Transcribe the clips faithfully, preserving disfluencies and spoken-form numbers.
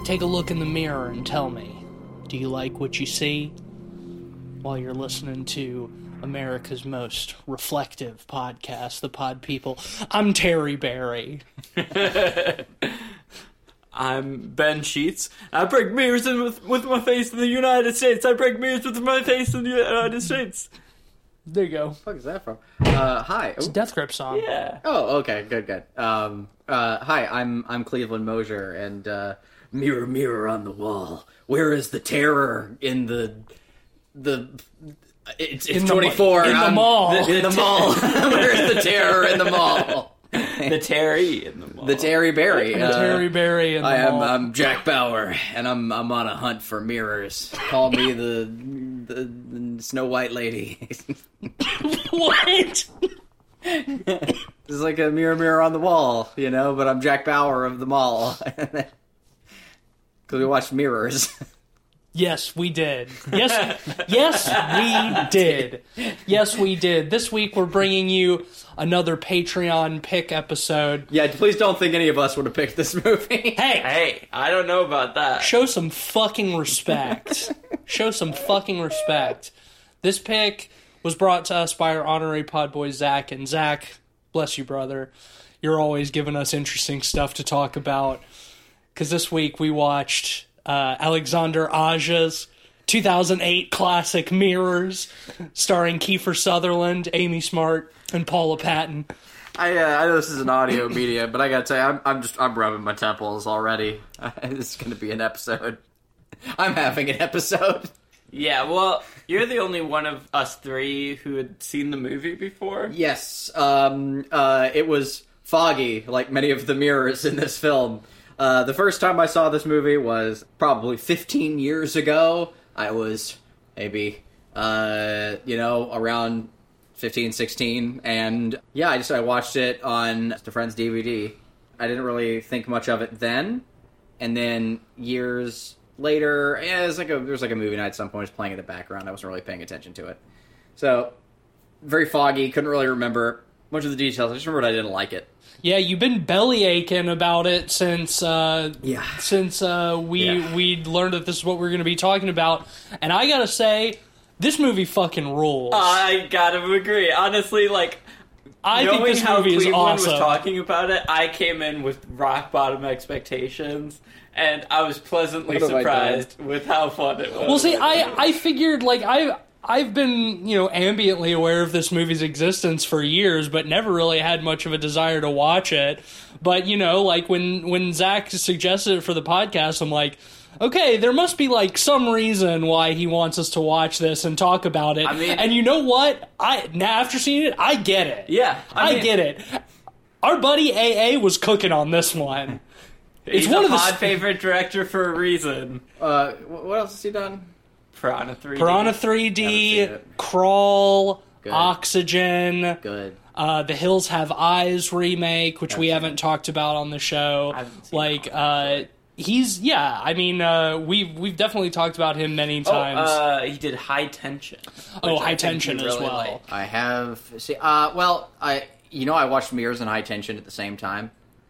Take a look in the mirror and tell me, do you like what you see? While you're listening to America's most reflective podcast, The Pod People. I'm Terry Barry. I'm Ben Sheets. I break mirrors in with, with my face in the United States. I break mirrors with my face in the United States. There you go. What the fuck is that from? Uh, hi. It's a Death Grip song. Yeah. Oh, okay, good, good. Um, uh, hi, I'm I'm Cleveland Mosier, and uh, mirror, mirror on the wall, where is the terror in the the? It's, it's In the twenty-four mo- in the I'm- mall. In the mall, where's the terror in the mall? The Terry in the mall. The Terry Barry. The uh, Terry Barry and the I am mall. I'm Jack Bauer, and I'm I'm on a hunt for mirrors. Call me the the, the Snow White lady. What? It's like a mirror, mirror on the wall, you know. But I'm Jack Bauer of the mall because we watched Mirrors. Yes, we did. Yes, yes, we did. Yes, we did. This week we're bringing you another Patreon pick episode. Yeah, please don't think any of us would have picked this movie. Hey, Hey, I don't know about that. show some fucking respect. Show some fucking respect. This pick was brought to us by our honorary pod boy, Zach. And Zach, bless you, brother. You're always giving us interesting stuff to talk about. Because this week we watched uh, Alexander Aja's two thousand eight classic Mirrors, starring Kiefer Sutherland, Amy Smart, and Paula Patton. I uh, I know this is an audio media, but I gotta tell you, I'm I'm just I'm rubbing my temples already. This is gonna be an episode. I'm having an episode. Yeah, well, you're the only one of us three who had seen the movie before. Yes, um, uh, it was foggy, like many of the mirrors in this film. Uh, the first time I saw this movie was probably fifteen years ago. I was maybe, uh, you know, around fifteen, sixteen, and yeah, I just I watched it on a friend's D V D. I didn't really think much of it then, and then years later, yeah, it was like a there was like a movie night at some point, it was playing in the background. I wasn't really paying attention to it, so very foggy. Couldn't really remember much of the details. I just remembered I didn't like it. Yeah, you've been belly aching about it since uh, Yeah. since uh, we Yeah. we learned that this is what we're going to be talking about. And I gotta say, this movie fucking rules. I gotta agree. Honestly, like, I knowing think this how movie is Cleveland awesome. was talking about it, I came in with rock bottom expectations, and I was pleasantly What have I surprised with how fun it was. Well, see, I I figured like I. I've been, you know, ambiently aware of this movie's existence for years, but never really had much of a desire to watch it. But, you know, like, when, when Zach suggested it for the podcast, I'm like, okay, there must be, like, some reason why he wants us to watch this and talk about it. I mean- and you know what? I now, after seeing it, I get it. Yeah, I I, mean- get it. Our buddy A A was cooking on this one. He's It's one a of the pod s- favorite director for a reason. Uh, wh- what else has he done? Piranha three D. Piranha three D, Haven't seen it. Crawl, Good. Oxygen, Good. uh, The Hills Have Eyes remake, which we haven't talked about on the show. I haven't seen Like, that uh, he's yeah. I mean, uh, we've we've definitely talked about him many Oh, times. uh, he did High Tension. Oh, which I High think Tension you as really well. like. I have. See, uh, well, I you know I watched Mirrors and High Tension at the same time.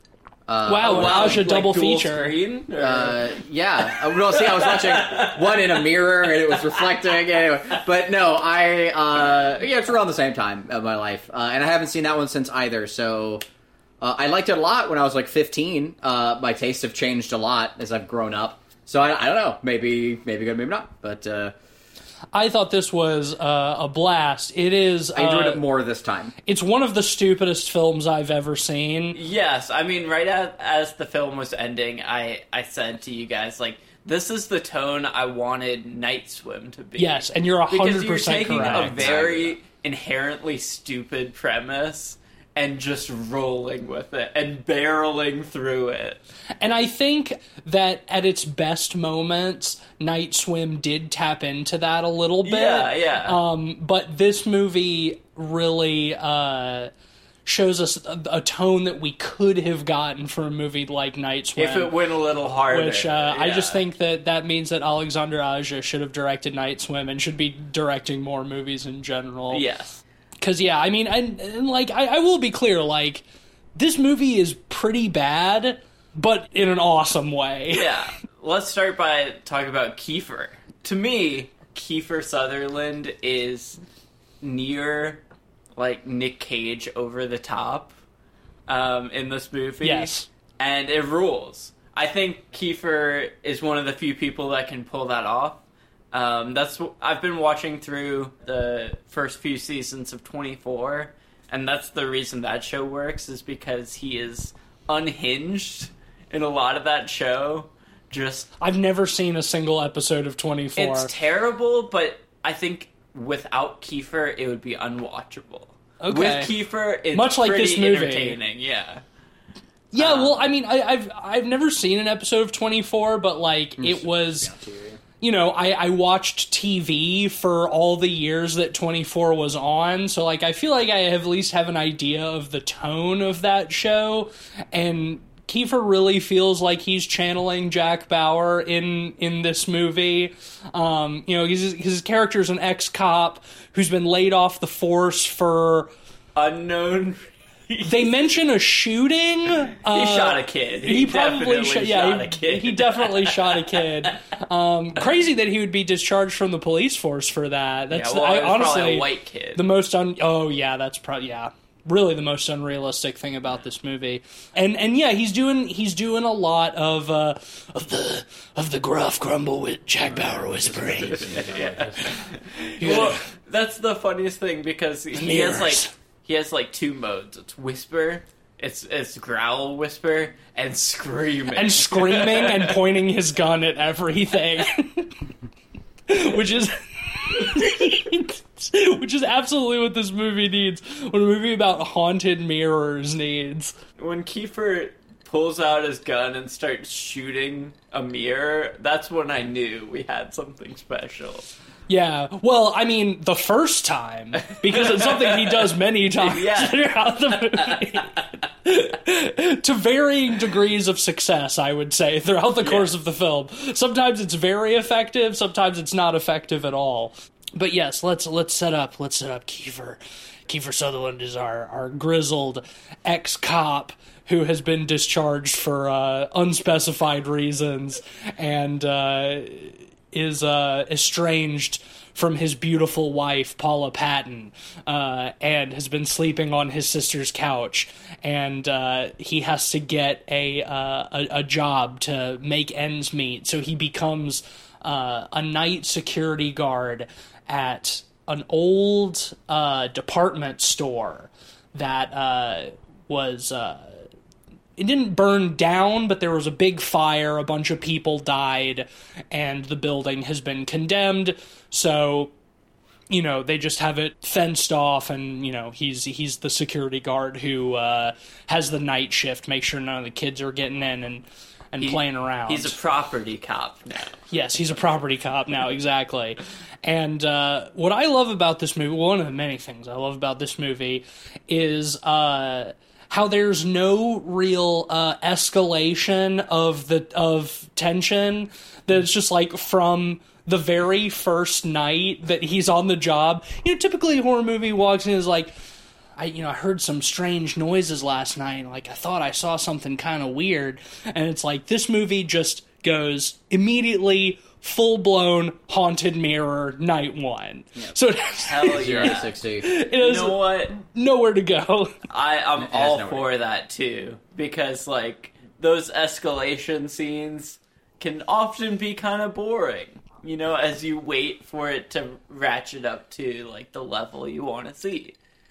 Uh, Wow, I an wa- Aja like double dual feature. Screen, or- Uh, yeah. Uh, no, see, I was watching one in a mirror and it was reflecting. Anyway, but no, I uh, yeah, it's around the same time of my life, uh, and I haven't seen that one since either. So uh, I liked it a lot when I was like fifteen. Uh, my tastes have changed a lot as I've grown up. So I, I don't know. Maybe maybe good, maybe not. But uh, I thought this was uh, a blast. It is. I enjoyed uh, it more this time. It's one of the stupidest films I've ever seen. Yes, I mean, right as, as the film was ending, I, I said to you guys, like, this is the tone I wanted Night Swim to be. Yes, and you're one hundred Because you're percent taking correct. a very inherently stupid premise and just rolling with it and barreling through it. And I think that at its best moments, Night Swim did tap into that a little bit. Yeah, yeah. Um, but this movie really uh, shows us a, a tone that we could have gotten from a movie like Night Swim. If it went a little harder. Which uh, I yeah. just think that that means that Alexander Aja should have directed Night Swim and should be directing more movies in general. Yes. Because, yeah, I mean, and, and like, I, I will be clear, like, this movie is pretty bad, but in an awesome way. Yeah. let's start by talking about Kiefer. To me, Kiefer Sutherland is near, like, Nick Cage over the top um, in this movie. Yes. And it rules. I think Kiefer is one of the few people that can pull that off. Um, that's I've been watching through the first few seasons of twenty-four, and that's the reason that show works, is because he is unhinged in a lot of that show. Just I've never seen a single episode of twenty-four. It's terrible, but I think without Kiefer, it would be unwatchable. Okay. With Kiefer, it's Much like pretty this movie. entertaining. Yeah. Yeah, Um, well, I mean, I, I've I've never seen an episode of twenty-four, but like it was, you know, I, I watched T V for all the years that twenty-four was on, so like I feel like I at least have an idea of the tone of that show, and Kiefer really feels like he's channeling Jack Bauer in in this movie. Um, you know, his his character's an ex-cop who's been laid off the force for Unknown. They mention a shooting. He uh, shot a kid. He, He probably definitely shot. shot Yeah, a he, kid. he definitely shot a kid. Um, crazy that he would be discharged from the police force for that. That's yeah, well, I, it was honestly probably a white kid. the most un. Oh yeah, that's probably yeah. Really, the most unrealistic thing about this movie, and and yeah, he's doing he's doing a lot of uh, of the of the gruff grumble with Jack Bauer whispering. yeah. Well, that's the funniest thing because he has like he has like two modes. It's whisper, it's it's growl whisper, and screaming and screaming and pointing his gun at everything, which is. Which is absolutely what this movie needs. What a movie about haunted mirrors needs. When Kiefer pulls out his gun and starts shooting a mirror, that's when I knew we had something special. Yeah, well, I mean, the first time, because it's something he does many times Yeah. throughout the movie. To varying degrees of success, I would say, throughout the course Yeah. of the film. Sometimes it's very effective, sometimes it's not effective at all. But yes, let's let's set up let's set up Kiefer. Kiefer Sutherland is our, our grizzled ex-cop who has been discharged for uh, unspecified reasons and uh, is uh, estranged from his beautiful wife, Paula Patton, uh, and has been sleeping on his sister's couch. And uh, he has to get a, uh, a a job to make ends meet, so he becomes uh, a night security guard at an old uh, department store that uh, was... Uh, it didn't burn down, but there was a big fire, a bunch of people died, and the building has been condemned, so, you know, they just have it fenced off, and, you know, he's he's the security guard who uh, has the night shift, make sure none of the kids are getting in and, and He- playing around. He's a property cop now. Yes, he's a property cop now, exactly. And uh, what I love about this movie, one of the many things I love about this movie, is uh, how there's no real uh, escalation of the of tension. That it's just like from the very first night that he's on the job. You know, typically a horror movie walks in and is like, I you know I heard some strange noises last night. Like I thought I saw something kind of weird, and it's like this movie just goes immediately full blown haunted mirror night one. Yep. So it has, Hell Zero yeah. to sixty. it You has know what? nowhere to go. I, I'm It has all nowhere. for that too, because like those escalation scenes can often be kind of boring. You know, as you wait for it to ratchet up to like the level you want to see.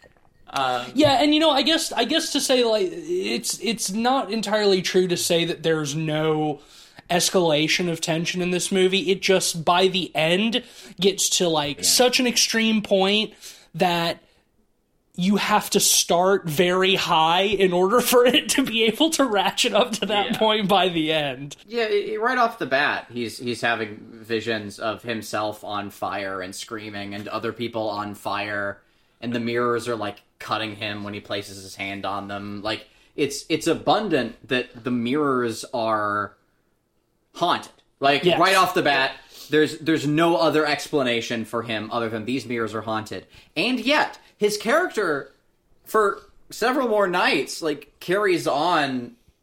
Um, Yeah, and you know, I guess I guess to say like it's it's not entirely true to say that there's no escalation of tension in this movie. It just by the end gets to like such an extreme point that you have to start very high in order for it to be able to ratchet up to that Yeah. point by the end. Yeah, i- i- right off the bat, he's he's having visions of himself on fire and screaming, and other people on fire, and the mirrors are like cutting him when he places his hand on them. Like it's it's abundant that the mirrors are haunted. Like Yes. right off the bat, there's there's no other explanation for him other than these mirrors are haunted. And yet, his character for several more nights like carries on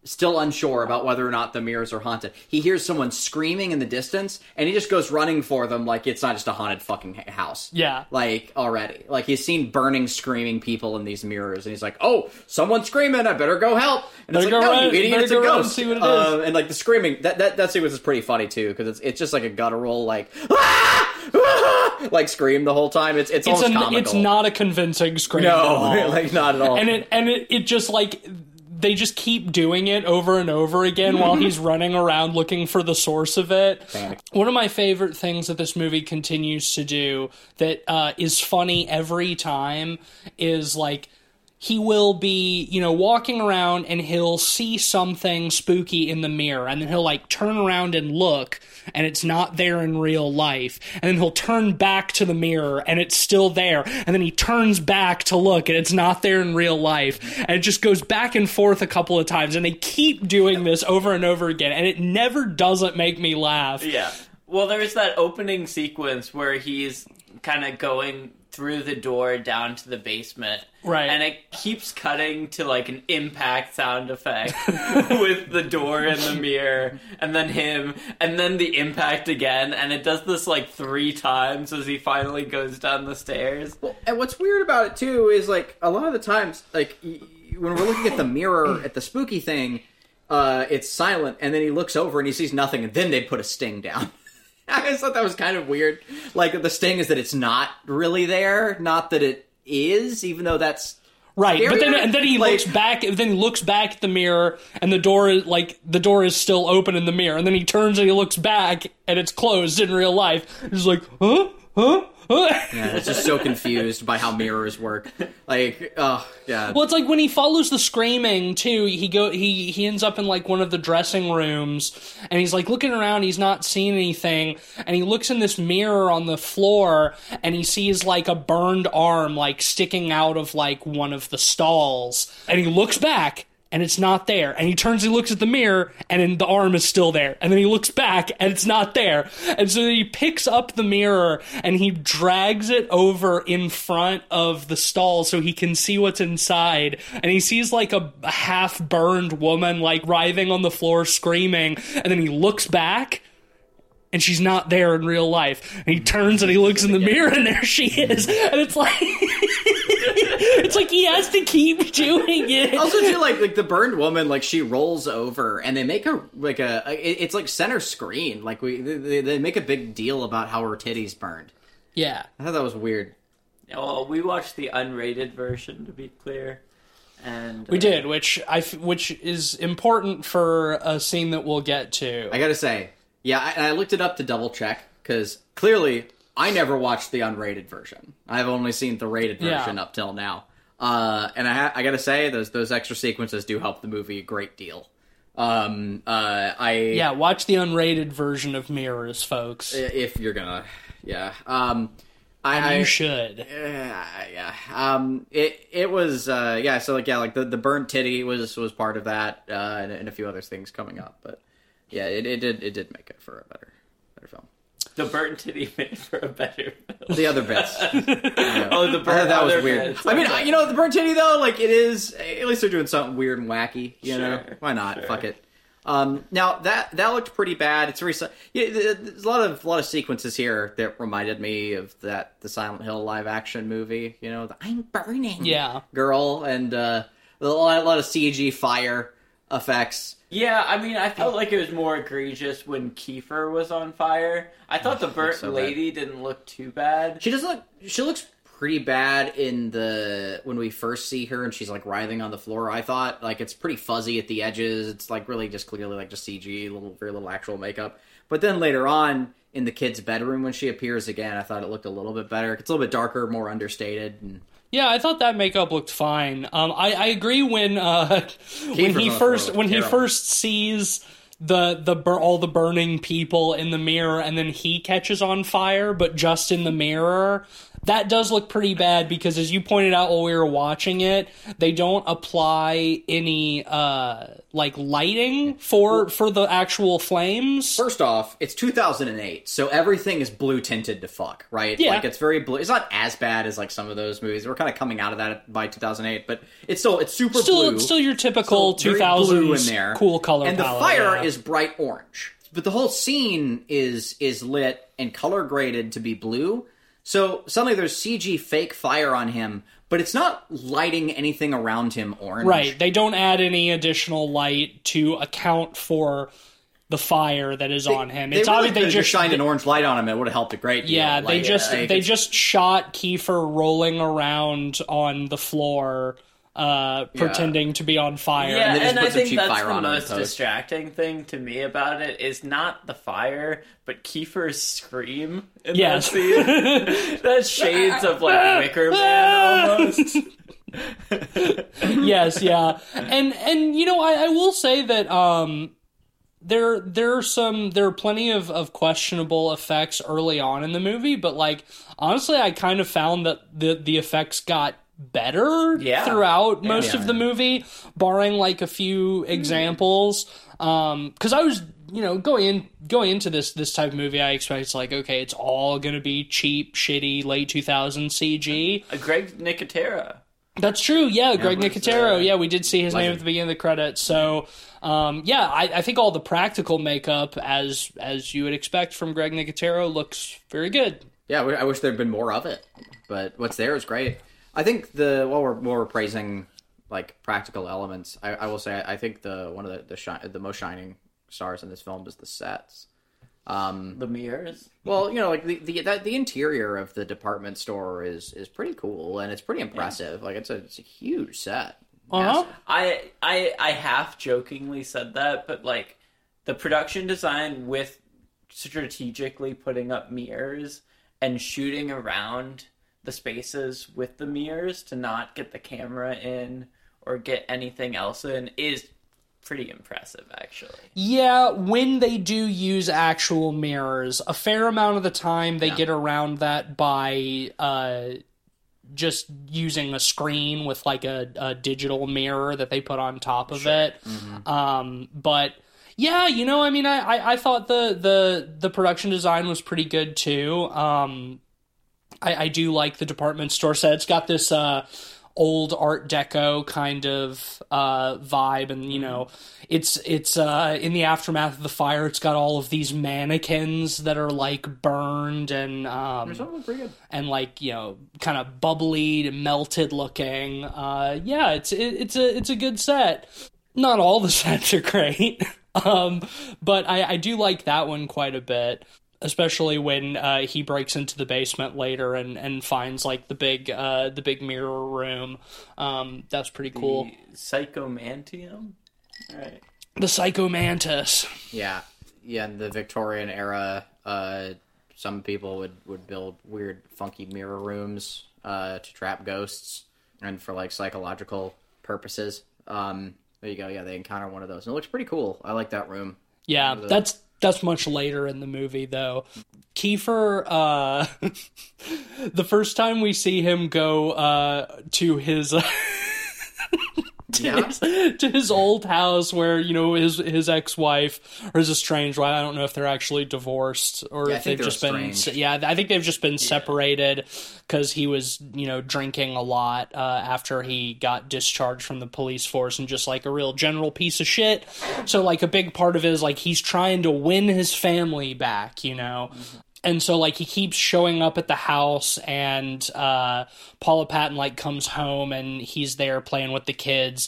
still unsure about whether or not the mirrors are haunted. He hears someone screaming in the distance, and he just goes running for them like it's not just a haunted fucking house. Yeah. Like, already. Like, he's seen burning, screaming people in these mirrors, and he's like, oh, someone's screaming, I better go help. And Better it's like, go no, run- you idiot, better it's a go run and ghost. see what it Uh, is. and, like, the screaming, that, that, that sequence is pretty funny, too, because it's, it's just like a guttural, like, ah! Ah! like, scream the whole time. It's, it's, It's, almost a, comical. it's not a convincing scream at all. No, like, not at all. and it and it, it just like they just keep doing it over and over again while he's running around looking for the source of it. Panic. One of my favorite things that this movie continues to do that uh, is funny every time is like he will be, you know, walking around and he'll see something spooky in the mirror and then he'll like turn around and look and it's not there in real life. And then he'll turn back to the mirror and it's still there. And then he turns back to look and it's not there in real life. And it just goes back and forth a couple of times. And they keep doing this over and over again. And it never doesn't make me laugh. Yeah. Well, there's that opening sequence where he's kind of going through the door down to the basement. Right. And it keeps cutting to like an impact sound effect with the door and the mirror and then him and then the impact again. And it does this like three times as he finally goes down the stairs. Well, and what's weird about it, too, is, like, a lot of the times, like, y- y- when we're looking at the mirror at the spooky thing, uh, it's silent, and then he looks over and he sees nothing, and then they put a sting down. I just thought that was kind of weird. Like, the sting is that it's not really there, not that it is, even though that's... Right, but then scarier. and then he Like- looks back. Then he looks back at the mirror, and the door is like the door is still open in the mirror. And then he turns and he looks back, and it's closed in real life. He's like, huh, huh, huh. Yeah, it's just so confused by how mirrors work. Like, oh, yeah. Well, it's like when he follows the screaming too. He go he he ends up in like one of the dressing rooms, and he's like looking around. He's not seeing anything, and he looks in this mirror on the floor, and he sees like a burned arm like sticking out of like one of the stalls, and he looks back. And it's not there. And he turns and he looks at the mirror, and then the arm is still there. And then he looks back, and it's not there. And so he picks up the mirror, and he drags it over in front of the stall so he can see what's inside. And he sees, like, a, a half-burned woman, like, writhing on the floor, screaming. And then he looks back, and she's not there in real life. And he turns and he looks in the mirror, and there she is. And it's like... It's like he has to keep doing it. Also, too, like like the burned woman, like she rolls over, and they make her like a. it- It's like center screen. Like we, they, they make a big deal about how her titties burned. Yeah. I thought that was weird. Well, we watched the unrated version, to be clear. And We uh, did, which I f- which is important for a scene that we'll get to. I gotta say, yeah, I, and I looked it up to double check because clearly I never watched the unrated version. I've only seen the rated version Yeah. up till now. Uh, and I, ha- I gotta say, those those extra sequences do help the movie a great deal. Um, uh, I Yeah, watch the unrated version of Mirrors, folks. if you're gonna, yeah. Um, I, And I you should. Yeah, yeah. Um, it it was uh, yeah. So like yeah, like the, the burnt titty was was part of that, uh, and, and a few other things coming up. But yeah, it, it did it did make it for a better better film. The burnt titty made for a better film. The other bits. Oh, the I burnt thought that was other weird. bits. I mean, Okay. I- you know, the burnt titty though, like it is. At least they're doing something weird and wacky. You know, Sure, why not? sure. Fuck it. Um, now that that looked pretty bad. It's very. si- Yeah, th- there's a lot of a lot of sequences here that reminded me of that the Silent Hill live action movie. You know, the I'm burning. Yeah. Girl and uh, a lot, a lot of C G fire effects. Yeah, I mean, I felt like it was more egregious when Kiefer was on fire. I thought the burnt so bad. lady didn't look too bad. She does look. She looks pretty bad in the when we first see her and she's like writhing on the floor. I thought like it's pretty fuzzy at the edges. It's like really just clearly like just C G, little very little actual makeup. But then later on in the kid's bedroom when she appears again, I thought it looked a little bit better. It's a little bit darker, more understated. And Yeah, I thought that makeup looked fine. Um, I, I agree when uh, when Kiefer's he on the first floor when he terrible. first sees the the bur- all the burning people in the mirror, and then he catches on fire, but just in the mirror. that does look pretty bad because, as you pointed out while we were watching it, they don't apply any uh, like lighting for for the actual flames. First off, it's two thousand eight, so everything is blue tinted to fuck, right? Yeah. Like, it's very blue. It's not as bad as like some of those movies. We're kind of coming out of that by two thousand eight, but it's still it's super Still, blue. still your typical Still two very blue thousands in there. cool color and the palette, fire yeah. is bright orange. But the whole scene is is lit and color graded to be blue. So suddenly there's C G fake fire on him, but it's not lighting anything around him orange. Right. They don't add any additional light to account for the fire that is They, on him. They It's really obvious they could've just shined an orange light on him. It would have helped a great deal. Yeah, they Like, just like, they it's- just shot Kiefer rolling around on the floor, uh, pretending to be on fire. Yeah, And they just and put I some think cheap that's fire the on him in most post. distracting thing to me about it is not the fire, but Kiefer's scream in Yes. that scene. That's shades of like Wicker Man almost. Yes, yeah, and and you know I, I will say that um, there there are some there are plenty of, of questionable effects early on in the movie, but like honestly, I kind of found that the the effects got better Yeah. throughout most Yeah. of the movie, barring like a few examples. Um, because I was you know going in going into this this type of movie, I expect it's like okay, it's all gonna be cheap, shitty, late two thousands C G. Uh, Greg Nicotero. That's true. Yeah, Greg was, Nicotero. uh, yeah, we did see his name legend. at the beginning of the credits. So, um, yeah, I, I think all the practical makeup, as as you would expect from Greg Nicotero, looks very good. Yeah, I w- I wish there'd been more of it, but what's there is great. I think the while we're while we're praising like practical elements, I, I will say I think the one of the the, shi- the most shining stars in this film is the sets. Um, The mirrors. well, you know, like the the that, the interior of the department store is is pretty cool and it's pretty impressive. Like it's a it's a huge set. Uh huh. I I I half jokingly said that, but like the production design with strategically putting up mirrors and shooting around the spaces with the mirrors to not get the camera in or get anything else in is pretty impressive, actually. Yeah, when they do use actual mirrors, a fair amount of the time they Yeah. get around that by uh, just using a screen with like a, a digital mirror that they put on top of it. Um, but yeah, you know, I mean, I, I, I thought the, the the production design was pretty good too. Um, I, I do like the department store set. It's got this uh, old Art Deco kind of uh, vibe, and you know, it's it's uh, in the aftermath of the fire. It's got all of these mannequins that are like burned and um, pretty good. and like you know, kind of bubbly, melted looking. Uh, yeah, it's it, it's a it's a good set. Not all the sets are great, um, but I, I do like that one quite a bit. Especially when uh, he breaks into the basement later and, and finds like the big uh, the big mirror room. Um, that's pretty cool. The Psychomantium? Right. The Psychomantis. Yeah, yeah. In the Victorian era, uh, some people would, would build weird, funky mirror rooms uh, to trap ghosts and for like psychological purposes. Um, there you go. Yeah, they encounter one of those, and it looks pretty cool. I like that room. Yeah, The- that's that's much later in the movie though. Kiefer, uh, the first time we see him go uh, to his. Uh, to, Yeah. his, to his old house where you know his his ex-wife or his estranged wife. I don't know if they're actually divorced or Yeah, I if think they've they're just been estranged. yeah I think they've just been separated because he was you know drinking a lot uh, after he got discharged from the police force and just like a real general piece of shit. So like a big part of it is like he's trying to win his family back, you know. Mm-hmm. And so, like, he keeps showing up at the house, and uh, Paula Patton, like, comes home, and he's there playing with the kids.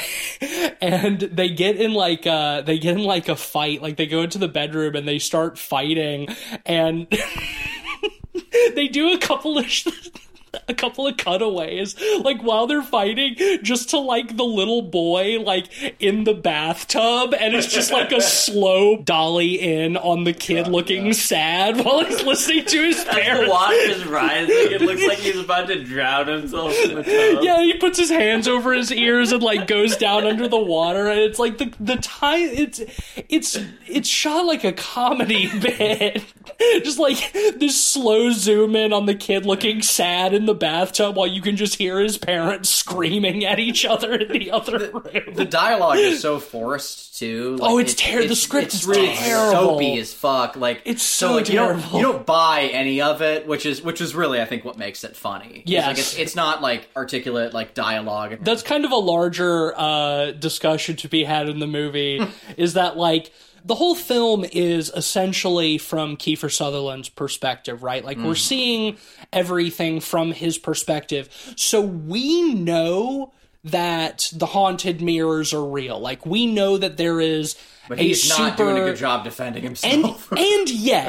And they get in, like, uh, they get in, like, a fight. Like, they go into the bedroom, and they start fighting. And they do a couple of... Sh- a couple of cutaways, like while they're fighting, just to like the little boy like in the bathtub, and it's just like a slow dolly in on the kid looking sad while he's listening to his As parents. the water is rising, it looks like he's about to drown himself in the tub. Yeah, he puts his hands over his ears and like goes down under the water, and it's like the the time it's it's it's shot like a comedy bit, just like this slow zoom in on the kid looking sad in the bathtub while you can just hear his parents screaming at each other in the other room. The dialogue is so forced too. Like, Oh, it's ter- the script it's is really terrible. soapy as fuck. Like It's so like, you don't terrible. you don't buy any of it, which is which is really I think what makes it funny. It's Yes. like it's, it's not like articulate like dialogue. That's kind of a larger uh, discussion to be had in the movie, is that, like, the whole film is essentially from Kiefer Sutherland's perspective, right? Like, we're seeing everything from his perspective. So we know that the haunted mirrors are real. Like, we know that there is but a he's super... not doing a good job defending And himself. and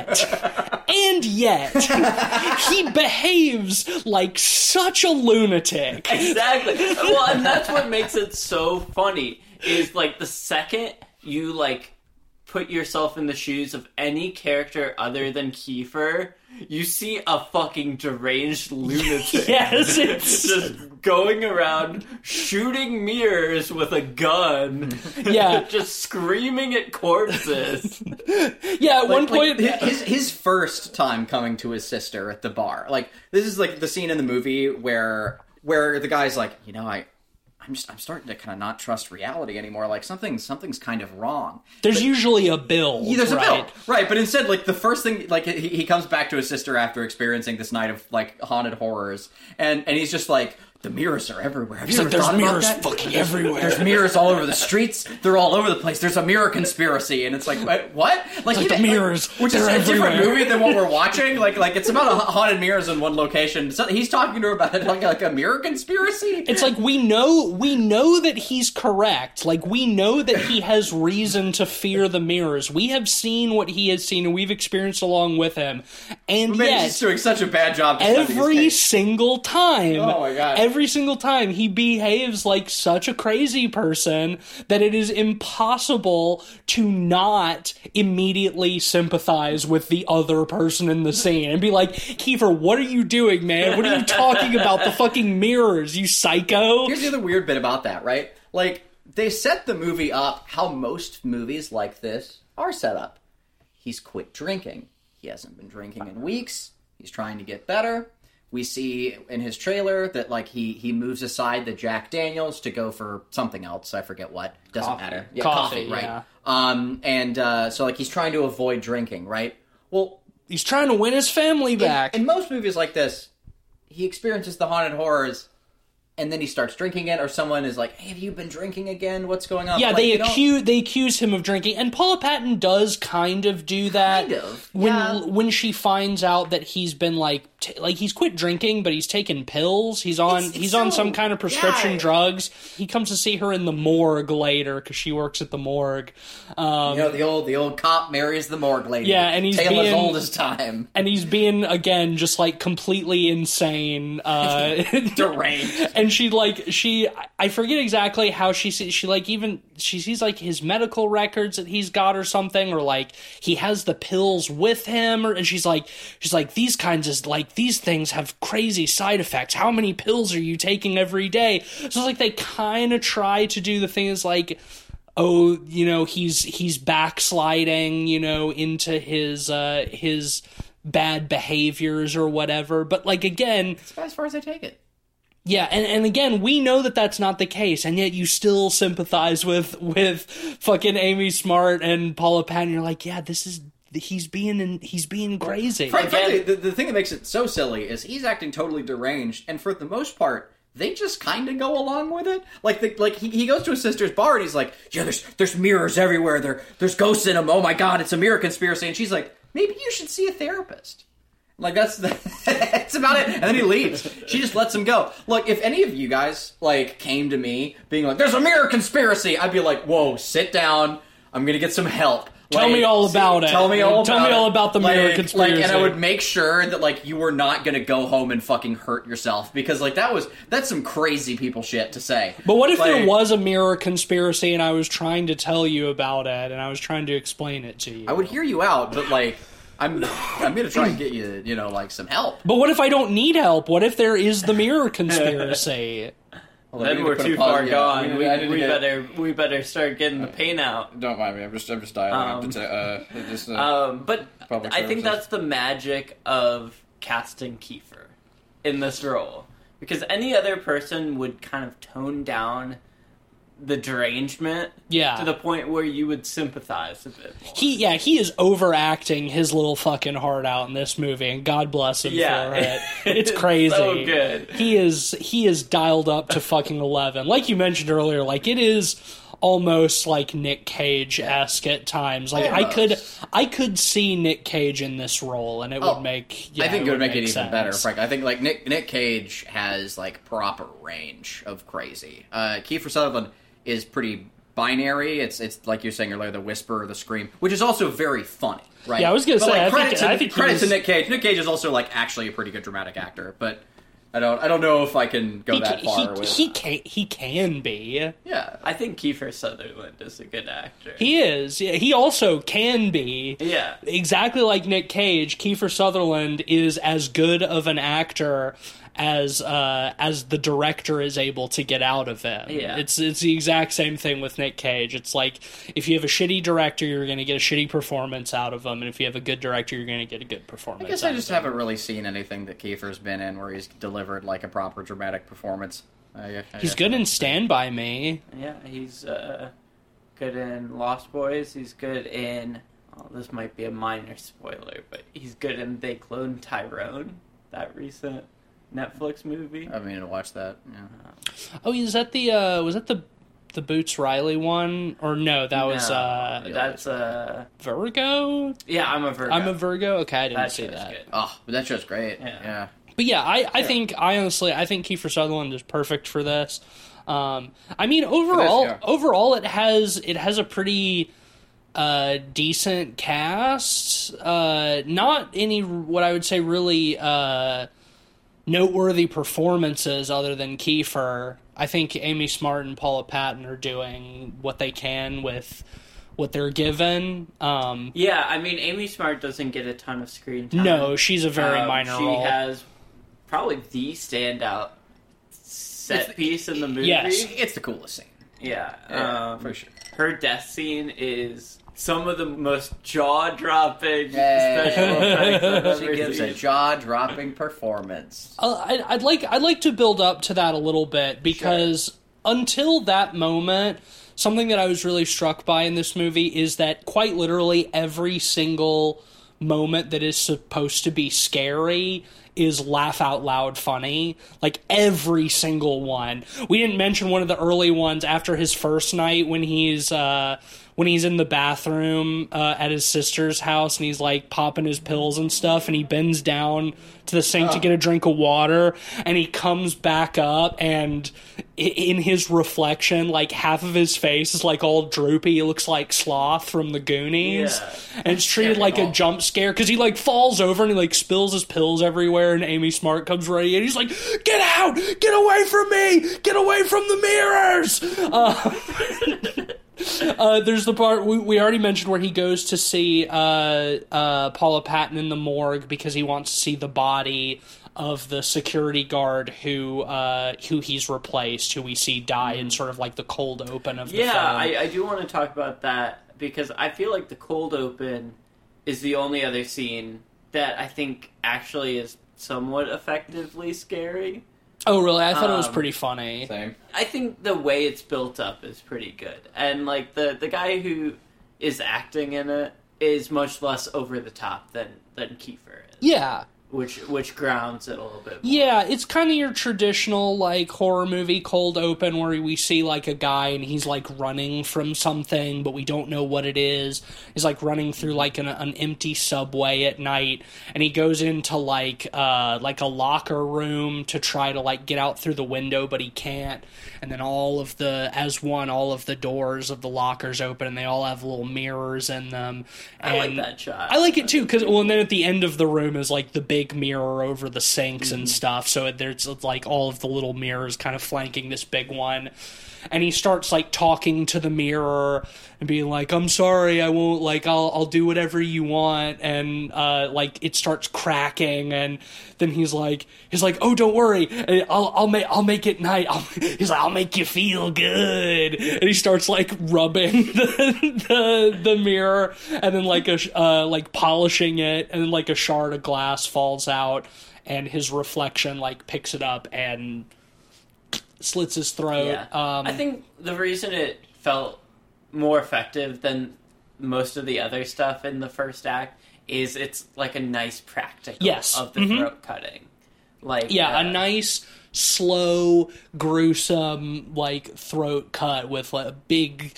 yet, and yet, he behaves like such a lunatic. Exactly. Well, and that's what makes it so funny, is like the second you like put yourself in the shoes of any character other than Kiefer, you see a fucking deranged lunatic. Yes, it's Just going around shooting mirrors with a gun. Yeah. Just screaming at corpses. yeah. At one Like, point, his his first time coming to his sister at the bar. Like this is like the scene in the movie where where the guy's like, you know, I I'm just I'm starting to kind of not trust reality anymore. Like something something's kind of wrong. there's usually a bill. Yeah, there's right? a bill, right? But instead, like the first thing, like he, he comes back to his sister after experiencing this night of like haunted horrors, and and he's just like, the mirrors are everywhere. Have He's you like, ever there's thought about mirrors that? fucking everywhere. There's mirrors all over the streets. They're all over the place. There's a mirror conspiracy, and it's like, what? what? Like, like he- the mirrors, which is they're a different everywhere. movie than what we're watching. Like, like it's about a haunted mirrors in one location. So he's talking to her about it, like like a mirror conspiracy. It's like we know we know that he's correct. Like we know that he has reason to fear the mirrors. We have seen what he has seen and we've experienced along with him. And Man, yet he's doing such a bad job. defending his every case. single time, Oh my God. every single time he behaves like such a crazy person that it is impossible to not immediately sympathize with the other person in the scene and be like, Kiefer, what are you doing, man? What are you talking about? The fucking mirrors, you psycho? Here's the other weird bit about that, right? Like, they set the movie up how most movies like this are set up. He's quit drinking. He hasn't been drinking in weeks. He's trying to get better. We see in his trailer that, like, he, he moves aside the Jack Daniels to go for something else. I forget what. Doesn't Coffee. matter. Yeah, Coffee, coffee, right. yeah. Um, and uh, so, like, he's trying to avoid drinking, right? Well, He's trying to win his family back. in, in most movies like this, he experiences the haunted horrors, and then he starts drinking it, or someone is like, hey, have you been drinking again? What's going on? Yeah, Like, they you don't- accuse they accuse him of drinking, and Paula Patton does kind of do that. Kind of, when yeah. when she finds out that he's been like t- like he's quit drinking, but he's taking pills. He's on It's- it's he's on so- some kind of prescription yeah. drugs. He comes to see her in the morgue later because she works at the morgue. Um, You know, the old the old cop marries the morgue lady. Yeah, and he's Tale as being- old as time. and he's being again just like completely insane, uh, Deranged. and she like she I forget exactly how she sees she like even she sees like his medical records that he's got or something, or like he has the pills with him, or and she's like she's like these kinds of like these things have crazy side effects. How many pills are you taking every day? So it's like they kind of try to do the thing is like, oh, you know, he's he's backsliding, you know, into his uh his bad behaviors or whatever. But like again, As far as I take it. yeah, and, and again, we know that that's not the case, and yet you still sympathize with with fucking Amy Smart and Paula Patton. You're like, yeah, this is he's being he's being crazy. Frank, frankly, the, the thing that makes it so silly is he's acting totally deranged, and for the most part, they just kind of go along with it. Like, the, like he, he goes to his sister's bar, and he's like, yeah, there's there's mirrors everywhere. There there's ghosts in them. Oh my god, it's a mirror conspiracy. And she's like, maybe you should see a therapist. Like, that's the, that's about it. And then he leaves. She just lets him go. Look, if any of you guys, like, came to me being like, there's a mirror conspiracy, I'd be like, whoa, sit down. I'm gonna get some help. Tell Like, me all about it. Tell me all Tell about me it. all about the mirror like, conspiracy. Like, and I would make sure that like you were not gonna go home and fucking hurt yourself because like that was that's some crazy people shit to say. But what if Like, there was a mirror conspiracy and I was trying to tell you about it and I was trying to explain it to you? I would hear you out, but like I'm I'm gonna try and get you you know like some help. But what if I don't need help? What if there is the mirror conspiracy? Well, we need Then to we're put a too pause- far yeah, gone. we- We, I need to we get- better we better start getting the pain out. Don't mind me. I'm just I'm just dying. I have to ta- uh, just, uh, Um, but Public I think services. that's the magic of casting Kiefer in this role. Because any other person would kind of tone down the derangement Yeah. to the point where you would sympathize a bit more. He, yeah, he is overacting his little fucking heart out in this movie, and God bless him Yeah. for it. It's crazy. So good. He is he is dialed up to fucking eleven. Like you mentioned earlier, like it is almost like Nick Cage esque at times. Like I could Almost. I could see Nick Cage in this role, and it Oh, would make. Yeah, I think it would make, it even sense. better. Frank. I think like Nick Nick Cage has like proper range of crazy. Uh, Kiefer Sutherland is pretty binary. It's it's like you're saying earlier, the whisper or the scream, which is also very funny, right? Yeah, I was gonna But, say, like, I credit think- to, I think credit he's- to Nick Cage. Nick Cage is also like actually a pretty good dramatic actor, but I don't I don't know if I can go He, that ca- far. he, with, he can he can be. yeah, I think Kiefer Sutherland is a good actor. He is. Yeah, he also can be. yeah. Exactly like Nick Cage, Kiefer Sutherland is as good of an actor as uh, as the director is able to get out of him. Yeah. It's it's the exact same thing with Nick Cage. It's like if you have a shitty director, you're going to get a shitty performance out of him, and if you have a good director, you're going to get a good performance. I guess out I just of him. haven't really seen anything that Kiefer's been in where he's delivered like a proper dramatic performance. I, I He's guess good I- in Stand By Me. Yeah, he's uh, good in Lost Boys. He's good in. Oh, this might be a minor spoiler, but he's good in They Cloned Tyrone, that recent Netflix movie. I mean, to watch that. Yeah. Oh, is that the uh, was that the the Boots Riley one? Or no, that was No, uh, that's uh, Virgo. yeah, I'm a Virgo. I'm a Virgo. Okay, I didn't That see show's that. good. Oh, but that show's great. Yeah. yeah. But yeah, I, I think I honestly I think Kiefer Sutherland is perfect for this. Um, I mean overall yeah. overall it has it has a pretty uh, decent cast. Uh, not any what I would say really uh, noteworthy performances other than Kiefer. I think Amy Smart and Paula Patton are doing what they can with what they're given. Um, Yeah, I mean, Amy Smart doesn't get a ton of screen time. no, she's a very Um, minor she role. has probably the standout set It's- piece in the movie. Yes. It's the coolest scene. Yeah, Yeah, um, for sure. Her death scene is some of the most jaw-dropping Yay. special effects I've ever She gives a seen. jaw-dropping performance. Uh, I'd, I'd like I'd like to build up to that a little bit because until that moment, something that I was really struck by in this movie is that quite literally every single moment that is supposed to be scary is laugh out loud funny. Like every single one. We didn't mention one of the early ones after his first night when he's uh when he's in the bathroom uh, at his sister's house and he's like popping his pills and stuff and he bends down to the sink to get a drink of water and he comes back up and i- in his reflection like half of his face is like all droopy. He looks like Sloth from the Goonies. Yeah. And it's treated like a jump scare because he like falls over and he like spills his pills everywhere and Amy Smart comes running and he's like, get out, get away from me, get away from the mirrors. Uh, Uh, there's the part we, we already mentioned where he goes to see uh, uh, Paula Patton in the morgue because he wants to see the body of the security guard who uh, who he's replaced, who we see die in sort of like the cold open of the Yeah, film. I, I do want to talk about that because I feel like the cold open is the only other scene that I think actually is somewhat effectively scary. oh, really? I thought it was Um, pretty funny. Same. I think the way it's built up is pretty good. And, like, the, the guy who is acting in it is much less over the top than, than Kiefer is. Yeah. which which grounds it a little bit more. Yeah, it's kind of your traditional, like, horror movie cold open where we see, like, a guy and he's, like, running from something, but we don't know what it is. He's, like, running through, like, an, an empty subway at night, and he goes into, like, uh, like a locker room to try to, like, get out through the window, but he can't. And then all of the, as one, all of the doors of the lockers open, and they all have little mirrors in them. And I like that shot. I like it, too, because, well, and then at the end of the room is, like, the big mirror over the sinks Mm-hmm. and stuff, so there's like all of the little mirrors kind of flanking this big one, and he starts like talking to the mirror and being like, I'm sorry, I won't, like, I'll I'll do whatever you want, and uh like it starts cracking, and then he's like he's like oh, don't worry, I'll I'll make I'll make it night I'll, he's like, I'll make you feel good, and he starts like rubbing the the, the mirror, and then like a uh like polishing it, and then like a shard of glass falls out, and his reflection like picks it up and slits his throat. Yeah. Um, I think the reason it felt more effective than most of the other stuff in the first act is it's like a nice practical Yes. of the Mhm. throat cutting. Like yeah, uh, a nice, slow, gruesome like throat cut with like big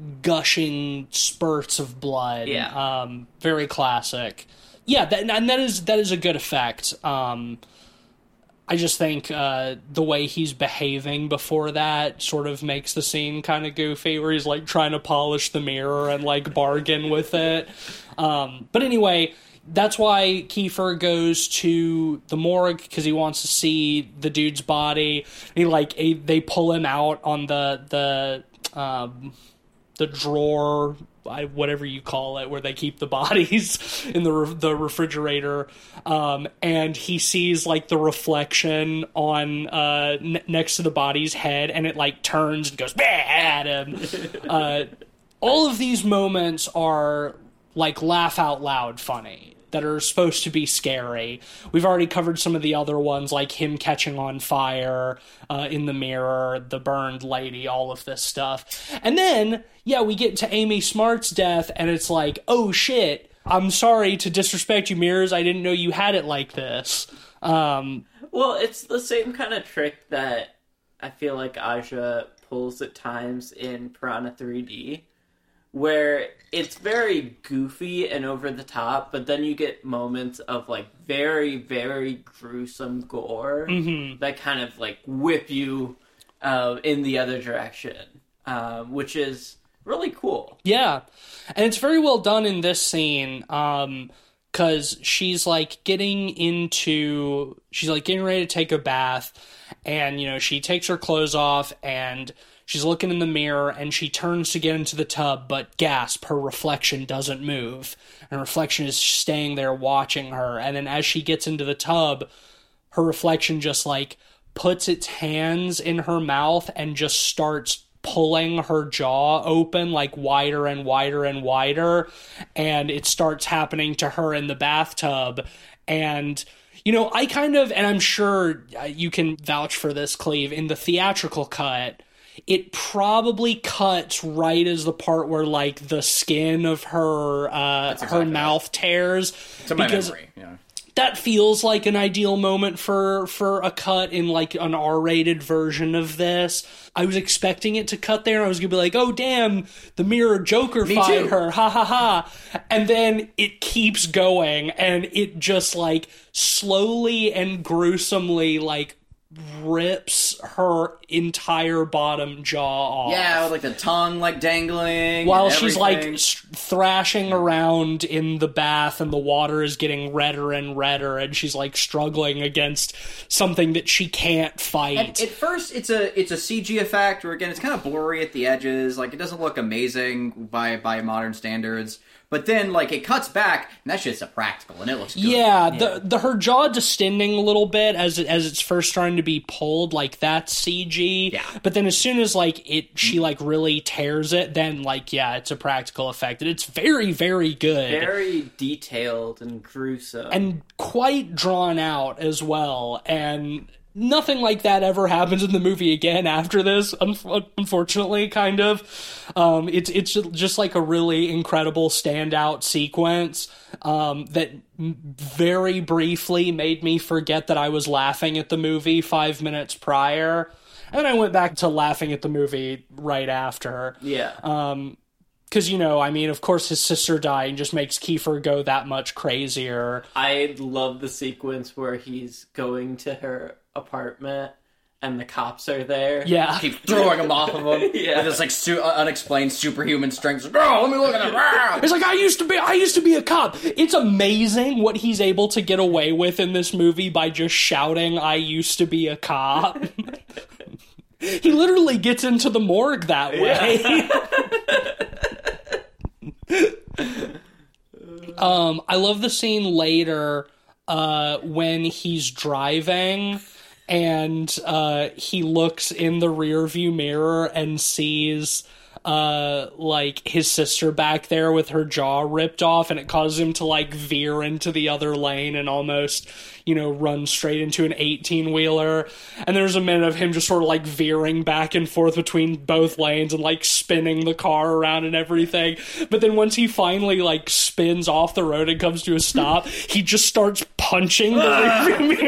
gushing spurts of blood. Yeah. Um, very classic. Yeah, that, and that is that is a good effect. Um, I just think uh, the way he's behaving before that sort of makes the scene kind of goofy, where he's like trying to polish the mirror and like bargain with it. Um, but anyway, that's why Kiefer goes to the morgue, because he wants to see the dude's body. He like a, they pull him out on the the um, the drawer, I, whatever you call it, where they keep the bodies in the re- the refrigerator, um, and he sees like the reflection on uh, n- next to the body's head, and it like turns and goes bah! At him. uh, all of these moments are like laugh out loud funny, that are supposed to be scary. We've already covered some of the other ones, like him catching on fire uh, in the mirror, the burned lady, all of this stuff. And then, yeah, we get to Amy Smart's death, and it's like, oh shit, I'm sorry to disrespect you, mirrors. I didn't know you had it like this. Um, Well, it's the same kind of trick that I feel like Aja pulls at times in Piranha three D, where it's very goofy and over the top, but then you get moments of like very, very gruesome gore mhm. that kind of like whip you uh, in the other direction, um, which is really cool. Yeah, and it's very well done in this scene, um, because she's like getting into, she's like getting ready to take a bath, and, you know, she takes her clothes off, and she's looking in the mirror, and she turns to get into the tub, but gasp, her reflection doesn't move. And her reflection is staying there watching her. And then as she gets into the tub, her reflection just, like, puts its hands in her mouth and just starts pulling her jaw open, like, wider and wider and wider. And it starts happening to her in the bathtub. And, you know, I kind of, and I'm sure you can vouch for this, Cleve, in the theatrical cut, it probably cuts right as the part where, like, the skin of her uh, exactly her mouth right. tears. To my because memory, yeah. that feels like an ideal moment for for a cut in, like, an R-rated version of this. I was expecting it to cut there, and I was gonna be like, oh, damn, the mirror Joker Me fired too. her, ha ha ha. And then it keeps going, and it just, like, slowly and gruesomely, like, rips her entire bottom jaw off. Yeah, with like the tongue like dangling. While and she's like everything. s- thrashing around in the bath, and the water is getting redder and redder, and she's like struggling against something that she can't fight. And at first, it's a it's a C G effect, where again it's kind of blurry at the edges. Like, it doesn't look amazing by by modern standards. But then, like, it cuts back, and that's just a practical, and it looks good. Yeah, the the her jaw distending a little bit as it, as it's first starting to be pulled, like, that's C G. Yeah. But then as soon as, like, it she like really tears it, then, like, yeah, it's a practical effect, and it's very, very good. Very detailed and gruesome. And quite drawn out as well. And nothing like that ever happens in the movie again after this, un- unfortunately, kind of. Um, it's it's just like a really incredible standout sequence um, that very briefly made me forget that I was laughing at the movie five minutes prior. And then I went back to laughing at the movie right after. Yeah. Um, because, you know, I mean, of course his sister dying just makes Kiefer go that much crazier. I love the sequence where he's going to her apartment and the cops are there. Yeah. Keep throwing him off of him. Yeah. With this, like, su- unexplained superhuman strength. Like, oh, let me look at that. It's like, I used to be, I used to be a cop. It's amazing what he's able to get away with in this movie by just shouting, I used to be a cop. He literally gets into the morgue that way. Yeah. um, I love the scene later uh, when he's driving and uh, he looks in the rearview mirror and sees uh, like his sister back there with her jaw ripped off, and it causes him to like veer into the other lane and almost, you know, run straight into an eighteen wheeler. And there's a minute of him just sort of like veering back and forth between both lanes and like spinning the car around and everything. But then once he finally like spins off the road and comes to a stop, he just starts punching the rearview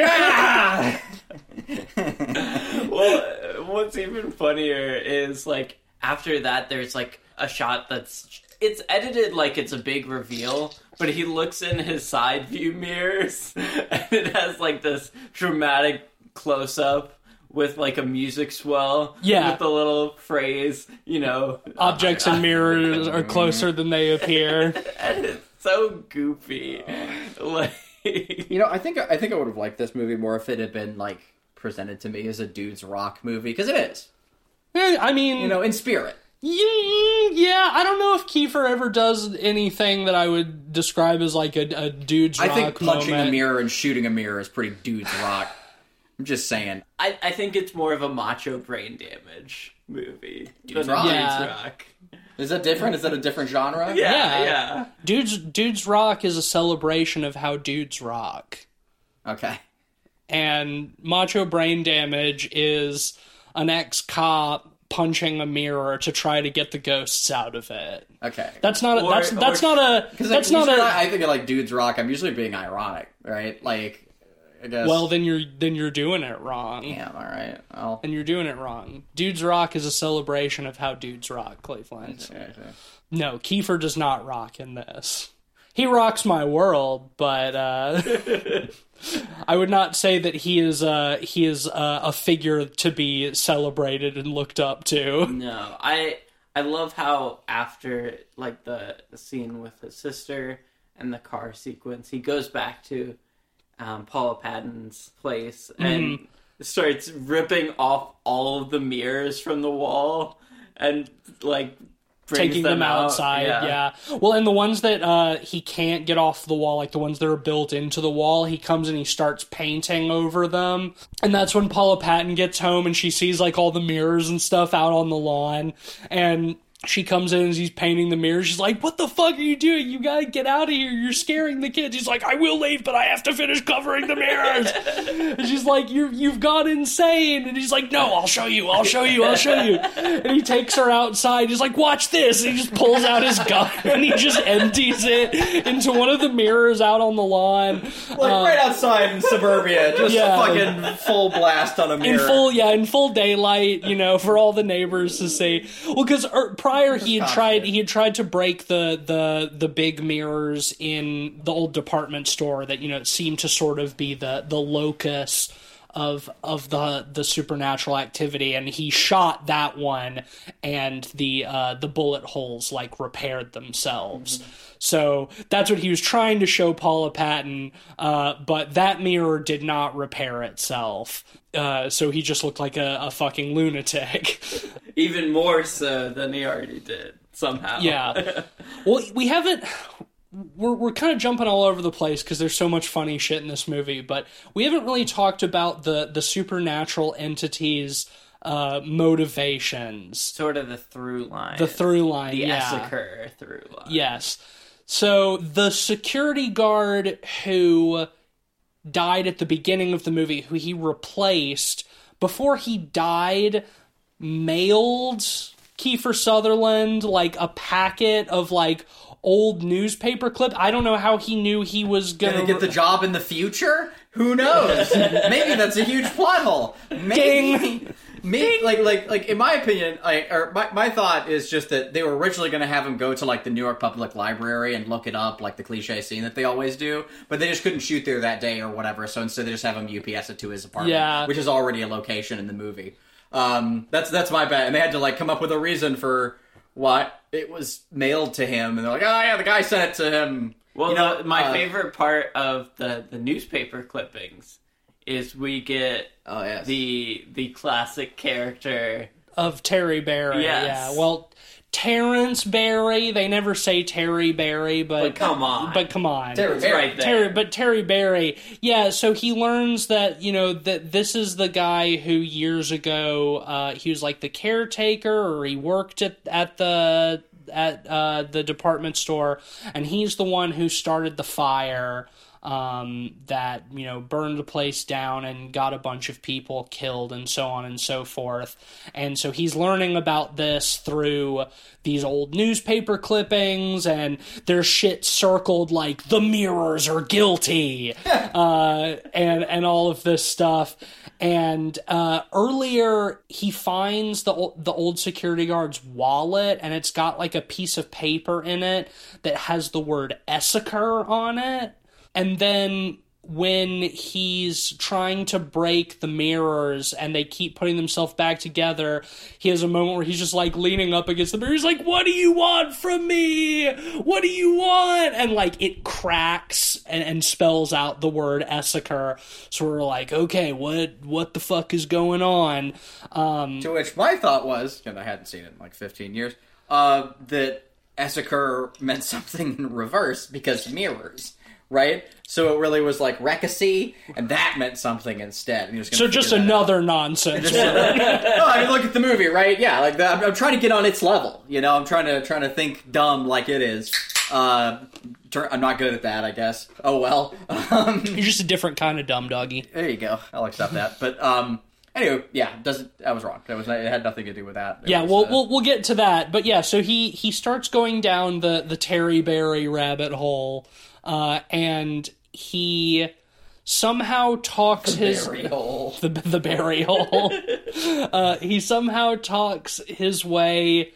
mirror. Well, what's even funnier is like after that there's like a shot that's it's edited like it's a big reveal, but he looks in his side view mirrors and it has like this dramatic close up with like a music swell. Yeah. With the little phrase, you know, Objects and mirrors are closer than they appear. and it's so goofy. Like, You know, I think I think I would have liked this movie more if it had been like presented to me as a dude's rock movie, because it is. Eh, I mean, You know, in spirit. yeah, I don't know if Kiefer ever does anything that I would describe as like a, a dude's rock I think punching moment. a mirror and shooting a mirror is pretty dude's rock. I'm just saying. I, I think it's more of a macho brain damage movie Dude's than a Rock. Dude's Yeah. Rock. Is that different? Is that a different genre? Yeah, Yeah. yeah. Dudes, dudes rock is a celebration of how dudes rock, Okay. and macho brain damage is an ex-cop punching a mirror to try to get the ghosts out of it. Okay. That's not a, Or- that's or- that's not a Because that's not a. I think of like dude's rock. I'm usually being ironic, right? Like, I guess. Well, then you're then you're doing it wrong. damn. All right. Well. And you're doing it wrong. Dudes rock is a celebration of how dudes rock, Cleveland. Okay, okay. No, Kiefer does not rock in this. He rocks my world, but uh, I would not say that he is uh, he is uh, a figure to be celebrated and looked up to. No, I I love how after like the, the scene with his sister and the car sequence, he goes back to um, Paula Patton's place and Mm-hmm. starts ripping off all of the mirrors from the wall and like brings Taking them, out. outside, Yeah. yeah. Well, and the ones that uh, he can't get off the wall, like the ones that are built into the wall, he comes and he starts painting over them. And that's when Paula Patton gets home and she sees like all the mirrors and stuff out on the lawn. And she comes in and he's painting the mirrors. She's like, what the fuck are you doing? You gotta get out of here. You're scaring the kids. He's like, I will leave, but I have to finish covering the mirrors. And she's like, you, you've gone insane. And he's like, no, I'll show you. I'll show you. I'll show you. And he takes her outside. He's like, watch this. And he just pulls out his gun and he just empties it into one of the mirrors out on the lawn. Like right outside in suburbia, just Yeah. fucking full blast on a In mirror. full, yeah, in full daylight, you know, for all the neighbors to see. Well, because prior he had tried, he had tried to break the the the big mirrors in the old department store that, you know, seemed to sort of be the the locus of of the the supernatural activity, and he shot that one, and the uh, the bullet holes like repaired themselves. Mm-hmm. So that's what he was trying to show Paula Patton, uh, but that mirror did not repair itself. Uh, so he just looked like a, a fucking lunatic. Even more so than he already did, somehow. Yeah. Well, we haven't... We're we're kind of jumping all over the place because there's so much funny shit in this movie, but we haven't really talked about the, the supernatural entities' uh, motivations. Sort of the through line. The through line, The yeah. Essaker through line. Yes. So the security guard who died at the beginning of the movie, who he replaced, before he died, mailed Kiefer Sutherland, like, a packet of, like, old newspaper clip. I don't know how he knew he was gonna, Gonna get the job in the future? Who knows? Maybe that's a huge plot hole. Maybe, maybe like like like in my opinion, I, or my my thought is just that they were originally going to have him go to like the New York Public Library and look it up, like the cliche scene that they always do, but they just couldn't shoot there that day or whatever. So instead, they just have him U P S it to his apartment, Yeah. which is already a location in the movie. Um, that's that's my bet, and they had to like come up with a reason for why it was mailed to him, and they're like, oh yeah, the guy sent it to him. Well, You know, the, my uh, favorite part of the, the newspaper clippings is we get Oh yes, the the classic character. of Terry Barry. Yes. Yeah. Well, Terrence Barry. They never say Terry Barry, but, But come on. But come on. Terry It's Barry. right there. Terry, but Terry Barry, yeah. So he learns that you know that this is the guy who years ago uh, he was like the caretaker, or he worked at at the at uh, the department store, and he's the one who started the fire um, that you know burned the place down and got a bunch of people killed and so on and so forth. And so he's learning about this through these old newspaper clippings, and there's shit circled like the mirrors are guilty, uh, and and all of this stuff. And uh, earlier, he finds the o- the old security guard's wallet, and it's got like a piece of paper in it that has the word Essaker on it. And then when he's trying to break the mirrors and they keep putting themselves back together, he has a moment where he's just like leaning up against the mirror. He's like, "What do you want from me? What do you want?" And like it cracks and, and spells out the word Essaker. So we're like, okay, what what the fuck is going on? Um, To which my thought was, and I hadn't seen it in like fifteen years, uh, that Essaker meant something in reverse because mirrors, right? So it really was like Recacy, and that meant something instead. And he was gonna so just figure that another out. nonsense. no, I mean, look at the movie, right? Yeah, like the, I'm, I'm trying to get on its level. You know, I'm trying to trying to think dumb like it is. Uh, tur- I'm not good at that, I guess. Oh well. Um, You're just a different kind of dumb doggy. there you go. I'll accept that. But um, anyway, yeah, doesn't I was wrong. That was it had nothing to do with that. It Yeah, was, we'll, uh, we'll we'll get to that, but yeah, so he he starts going down the the Terry Barry rabbit hole, uh, and he somehow talks his berry hole. the the Barry hole. uh, he somehow talks his way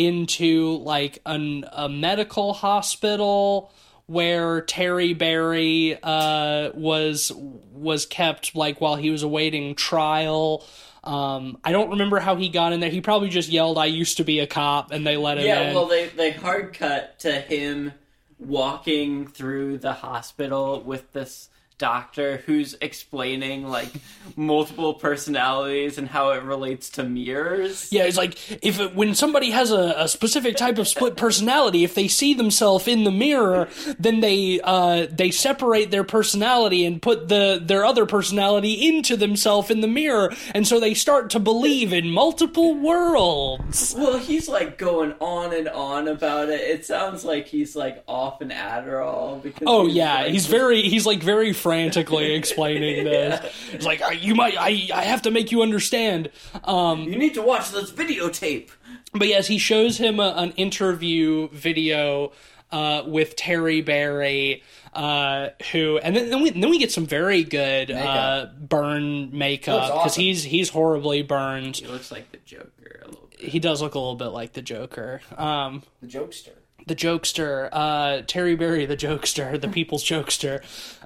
into like an a medical hospital where Terry Barry uh, was was kept like while he was awaiting trial. Um, I don't remember how he got in there. He probably just yelled, "I used to be a cop," and they let him Yeah, in. well, they, they hard cut to him walking through the hospital with this doctor who's explaining, like, multiple personalities and how it relates to mirrors. Yeah, it's like if it, when somebody has a, a specific type of split personality, if they see themselves in the mirror, then they uh, they separate their personality and put the their other personality into themselves in the mirror, and so they start to believe in multiple worlds. Well, he's, like, going on and on about it. It sounds like he's, like, off an Adderall. Because Oh he's, yeah, like, he's very he's like very frantically explaining this. Yeah. He's like, you might I I have to make you understand. Um, You need to watch this videotape. But yes, he shows him a, an interview video uh, with Terry Barry, uh, who, and then, then we then we get some very good uh, Makeup. burn makeup Looks because awesome. he's he's horribly burned. He looks like the Joker a little bit. He does look a little bit like the Joker. Um, The jokester. the jokester, uh, Terry Barry, the jokester, the people's jokester.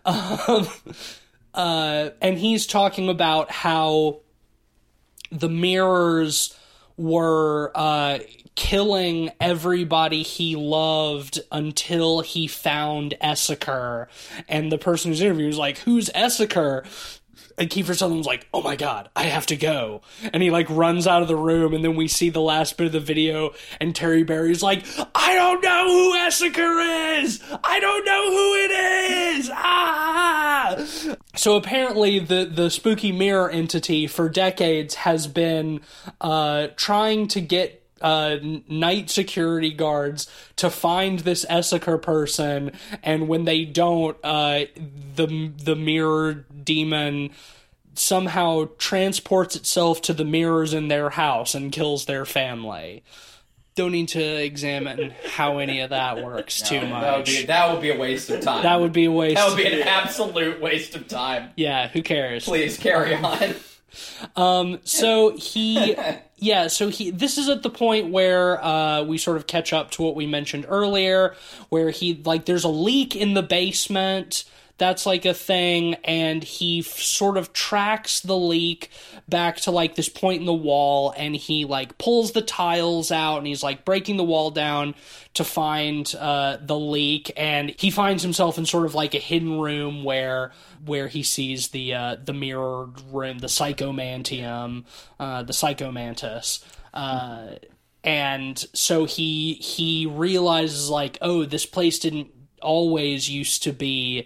Um, uh, and he's talking about how the mirrors were uh, killing everybody he loved until he found Essaker. And the person who's interviewed was like, "Who's Essaker?" And Kiefer Sutherland's like, "Oh my god, I have to go." And he like runs out of the room, and then we see the last bit of the video, and Terry Barry's like, "I don't know who Essaker is! I don't know who it is! Ah!" So apparently the, the spooky mirror entity for decades has been uh, trying to get uh, night security guards to find this Esseker person, and when they don't, uh, the the mirror demon somehow transports itself to the mirrors in their house and kills their family. Don't need to examine how any of that works no, too much. That would, be, that would be a waste of time. That would be a waste. That would be an absolute waste of time. Yeah, who cares? Please carry on. Um, so he, yeah, so he, this is at the point where, uh, we sort of catch up to what we mentioned earlier, where he, like, there's a leak in the basement. That's like a thing, and he f- sort of tracks the leak back to like this point in the wall, and he like pulls the tiles out, and he's like breaking the wall down to find uh, the leak, and he finds himself in sort of like a hidden room where where he sees the uh, the mirrored room, the psychomantium, uh, the psychomantis. Uh, and so he he realizes like, oh, this place didn't always used to be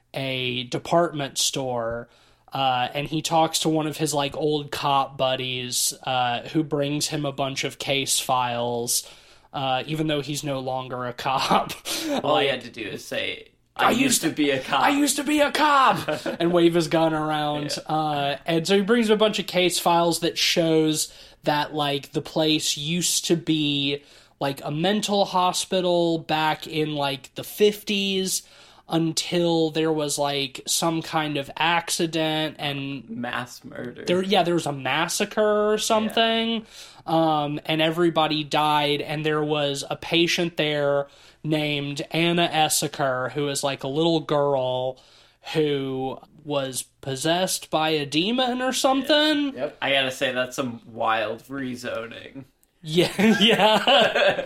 a department store, uh, and he talks to one of his like old cop buddies, uh, who brings him a bunch of case files, uh, even though he's no longer a cop. All like, he had to do is say, I, I used, used to be a cop. I used to be a cop! And wave his gun around. Yeah. Uh, and so he brings him a bunch of case files that shows that like the place used to be like a mental hospital back in like the fifties, until there was like some kind of accident and mass murder. There, yeah, there was a massacre or something, yeah. um, and everybody died. And there was a patient there named Anna Esseker, who is like a little girl who was possessed by a demon or something. Yeah. Yep. I gotta say, that's some wild rezoning. Yeah, yeah.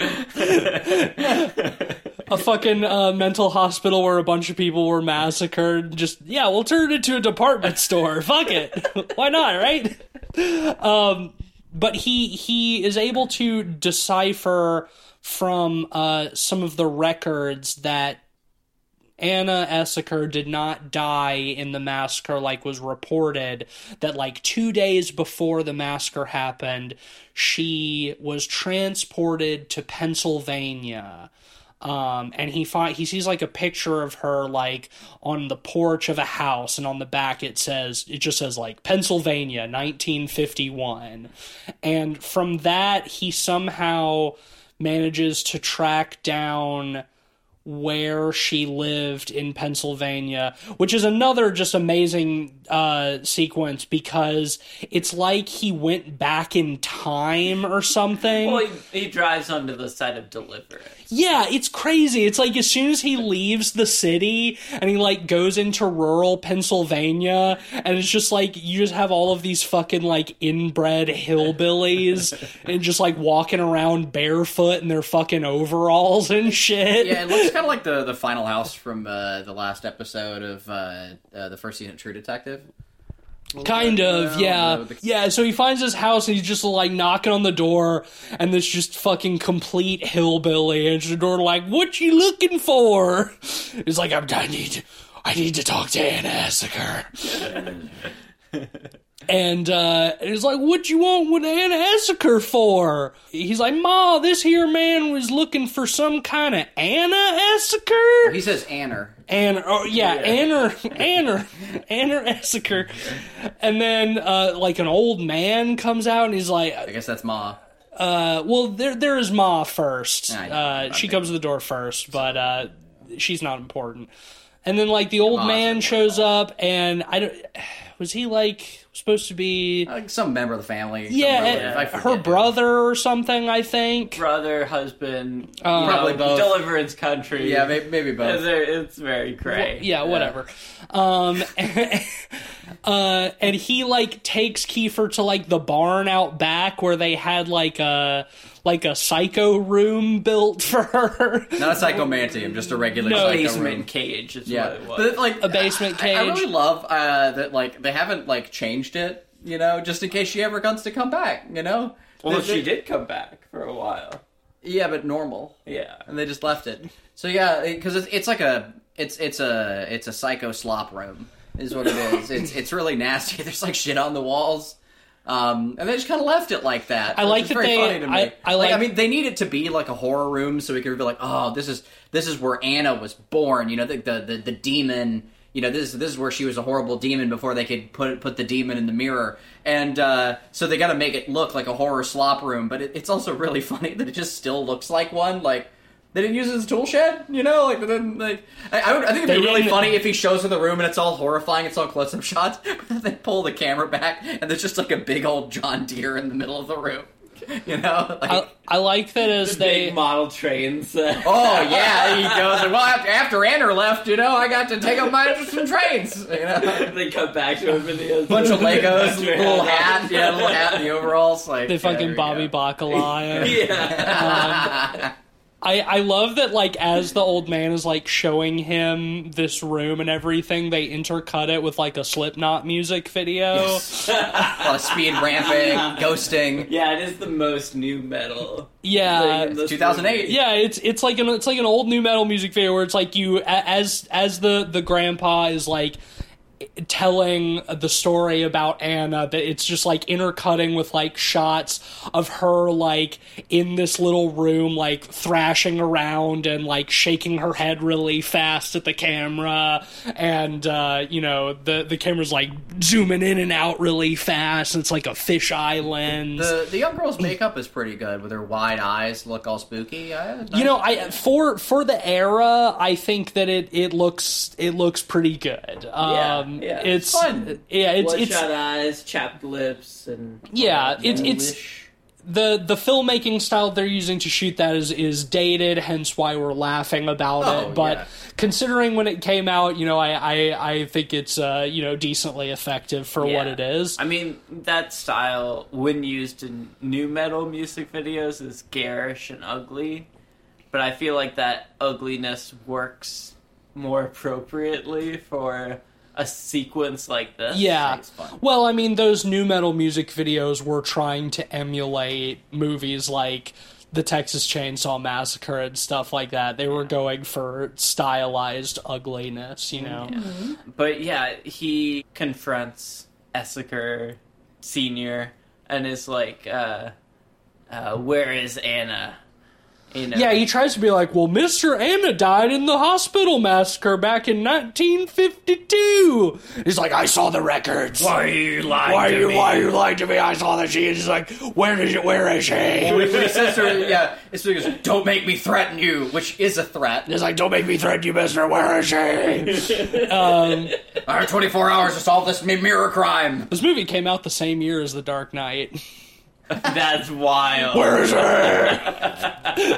A fucking uh, mental hospital where a bunch of people were massacred. Just, yeah, we'll turn it into a department store. Fuck it. Why not, right? Um, but he he is able to decipher from uh, some of the records that Anna Esseker did not die in the massacre like was reported, that like two days before the massacre happened, she was transported to Pennsylvania. Um, and he find, he sees like a picture of her like on the porch of a house, and on the back it says, it just says like Pennsylvania, nineteen fifty-one. And from that, he somehow manages to track down where she lived in Pennsylvania, which is another just amazing uh, sequence, because it's like he went back in time or something. Well, he, he drives onto the side of Deliverance. Yeah, it's crazy. It's like as soon as he leaves the city and he like goes into rural Pennsylvania, and it's just like you just have all of these fucking like inbred hillbillies and just like walking around barefoot in their fucking overalls and shit. Yeah, it looks kind of like the the final house from uh, the last episode of uh, uh, the first season of True Detective. Kind of, yeah. Yeah, so he finds his house and he's just like knocking on the door, and this just fucking complete hillbilly answers the door like, "What you looking for?" He's like, I'm, I need I need to talk to Anna Esseker. And uh, he's like, "What you want with Anna Esseker for?" He's like, "Ma, this here man was looking for some kind of Anna Esseker." He says Anner. Anner, oh yeah, yeah. Anner, Anner, Anner Esseker. And then, uh, like, an old man comes out, and he's like... I guess that's Ma. Uh, well, there, there is Ma first. Nah, uh, she comes to the door first, but uh, she's not important. And then, like, the old Ma's man shows up, and I don't... Was he, like, supposed to be... Like some member of the family. Yeah, uh, her brother him. or something, I think. Brother, husband, uh, probably know, both. Deliverance country. Yeah, maybe, maybe both. It's very gray. Well, yeah, whatever. Yeah. Um, uh, and he, like, takes Kiefer to, like, the barn out back where they had, like, a... like a psycho room built for her. Not a psychomantium, just a regular no, psycho basement room. cage is yeah. what it was. But, like, a basement cage. I, I really love uh, that, like, they haven't, like, changed it, you know, just in case she ever comes to come back, you know? Well, they, she they, did come back for a while. Yeah, but normal. Yeah. And they just left it. So, yeah, because it's, it's like a, it's it's a, it's a psycho slop room, is what it is. It's, it's really nasty. There's, like, shit on the walls. Um, and they just kind of left it like that. I like It's that very they- funny to me. I- I like- I mean, they need it to be like a horror room so we could be like, oh, this is this is where Anna was born. You know, the the the, the demon. You know, this this is where she was a horrible demon before they could put put the demon in the mirror. And uh, so they got to make it look like a horror slop room. But it, it's also really funny that it just still looks like one. Like, they didn't use it as a tool shed, you know? Like, then, like I, I, would, I think it'd be They really didn't- funny if he shows her the room and it's all horrifying, it's all close-up shots, but then they pull the camera back and there's just like a big old John Deere in the middle of the room. You know? Like, I, I like that as The they. big model trains. oh, yeah, he goes, well, after, after Anna left, you know, I got to take up my some trains, you know? They cut back to him in the Bunch of Legos, Bunch of little hat. hat, yeah, little hat and the overalls, like... They yeah, there fucking you Bobby go. Bacala. Yeah. I, I love that, like, as the old man is, like, showing him this room and everything, they intercut it with, like, a Slipknot music video. A lot of speed ramping, ghosting. Yeah, it is the most new metal. Yeah. thing in this two thousand eight. movie. Yeah, it's it's like an it's like an old new metal music video where it's like you a- as as the the grandpa is like telling the story about Anna, that it's just like intercutting with like shots of her like in this little room like thrashing around and like shaking her head really fast at the camera, and uh you know the the camera's like zooming in and out really fast, and it's like a fisheye lens. The the young girl's makeup is pretty good with her wide eyes, look all spooky. I, You know, I for for the era, I think that it, it looks it looks pretty good. Um, yeah. it's Fun. yeah, it's Bloodshot it's eyes, chapped lips, and yeah, it's it's ghoulish. the the filmmaking style they're using to shoot that is is dated, hence why we're laughing about Oh, it. But yeah. considering when it came out, you know, I I, I think it's uh you know decently effective for what Yeah. it is. I mean, that style, when used in new metal music videos, is garish and ugly. But I feel like that ugliness works more appropriately for a sequence like this. Yeah. It's fun. Well, I mean, those new metal music videos were trying to emulate movies like the Texas Chainsaw Massacre and stuff like that. They were going for stylized ugliness, you know? But yeah, he confronts Essaker Senior and is like, uh, uh, where is Anna? You know? Yeah, he tries to be like, well, Mister Anna died in the hospital massacre back in nineteen fifty-two. He's like, I saw the records. Why are you lying Why to are you, me? why are you lying to me? I saw that she is. He's like, where is it? Where is she? When he says to her, yeah, it's because don't make me threaten you, which is a threat. He's like, don't make me threaten you, mister. Where is she? um, I have twenty-four hours to solve this mi- mirror crime. this movie came out the same year as The Dark Knight. That's wild. Where is she?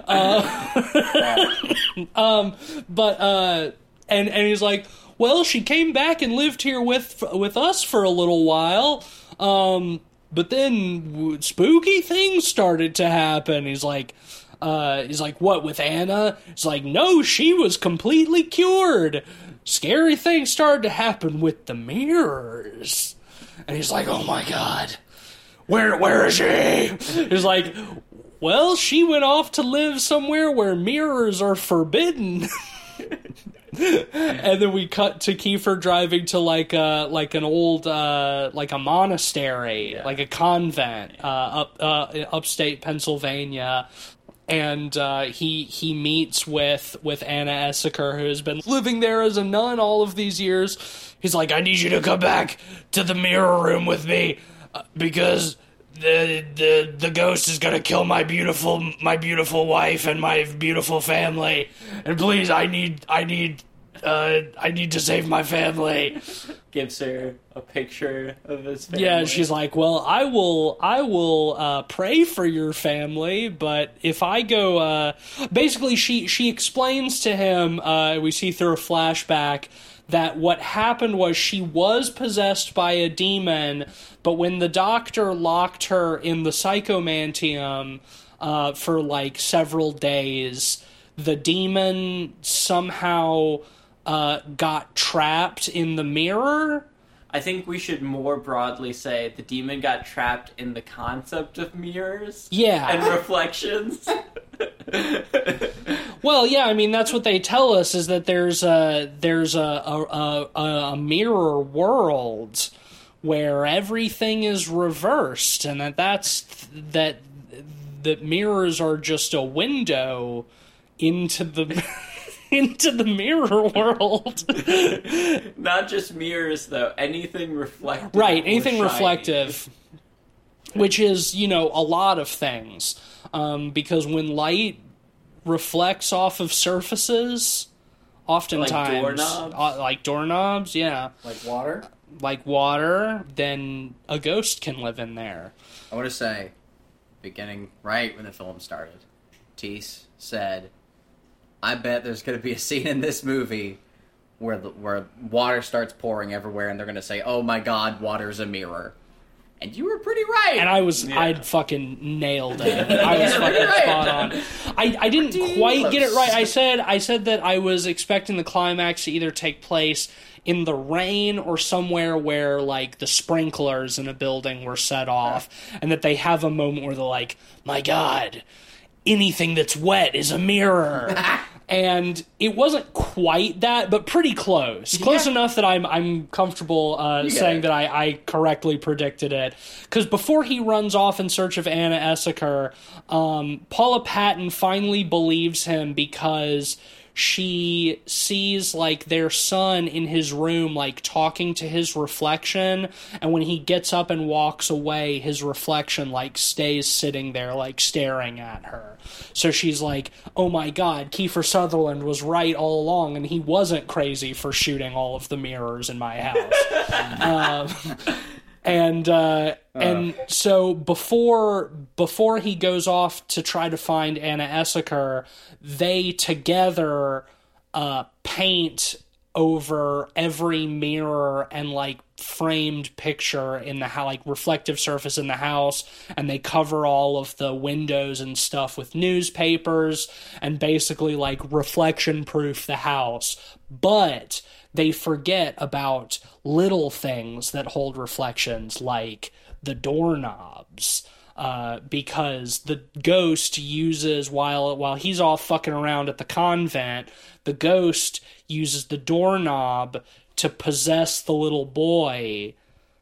um, but uh, and and he's like, well, she came back and lived here with with us for a little while. Um, but then w- spooky things started to happen. He's like, uh, he's like, what, with Anna? He's like, no, she was completely cured. Scary things started to happen with the mirrors. And he's like, oh my god, where where is she? He's like, well, she went off to live somewhere where mirrors are forbidden. And then we cut to Kiefer driving to like a like an old uh, like a monastery, like a convent, uh, up uh, upstate Pennsylvania, and uh, he he meets with with Anna Essaker, who has been living there as a nun all of these years. He's like, I need you to come back to the mirror room with me uh, because the the the ghost is gonna kill my beautiful my beautiful wife and my beautiful family, and please, I need I need uh I need to save my family. Gives her a picture of his family. Yeah, she's like, well, I will I will uh, pray for your family, but if I go, uh, basically, she she explains to him. Uh, we see through a flashback that what happened was she was possessed by a demon, but when the doctor locked her in the psychomantium uh, for like several days, the demon somehow uh, got trapped in the mirror. I think we should more broadly say the demon got trapped in the concept of mirrors. Yeah. And reflections. Well, yeah, I mean that's what they tell us, is that there's a there's a a, a, a mirror world where everything is reversed, and that that's that that mirrors are just a window into the into the mirror world. Not just mirrors, though. Anything reflective. Right, anything or shiny. reflective, which is, you know, a lot of things. Um, because when light reflects off of surfaces, oftentimes... Like doorknobs? Uh, like doorknobs, yeah. Like water? Like water, then a ghost can live in there. I want to say, beginning right when the film started, Tease said, I bet there's going to be a scene in this movie where the, where water starts pouring everywhere, and they're going to say, "Oh my God, water's a mirror," and you were pretty right. And I was, Yeah. I'd fucking nailed it. I was fucking Right. spot on. I, I didn't Pretty quite get it close. right. I said, I said that I was expecting the climax to either take place in the rain or somewhere where, like, the sprinklers in a building were set off, and that they have a moment where they're like, "My God, anything that's wet is a mirror." And it wasn't quite that, but pretty close. Close Yeah. enough that I'm I'm comfortable uh, get saying it. that I, I correctly predicted it. Because before he runs off in search of Anna Essaker, um, Paula Patton finally believes him because she sees, like, their son in his room, like, talking to his reflection, and when he gets up and walks away, his reflection, like, stays sitting there, like, staring at her. So she's like, oh my God, Kiefer Sutherland was right all along, and he wasn't crazy for shooting all of the mirrors in my house. um, and uh, and so before before he goes off to try to find Anna Essaker, they together uh, paint over every mirror and, like, framed picture in the house, like reflective surface in the house, and they cover all of the windows and stuff with newspapers and basically, like, reflection proof the house. But they forget about little things that hold reflections, like the doorknobs. Uh, because the ghost uses, while while he's all fucking around at the convent, the ghost uses the doorknob to possess the little boy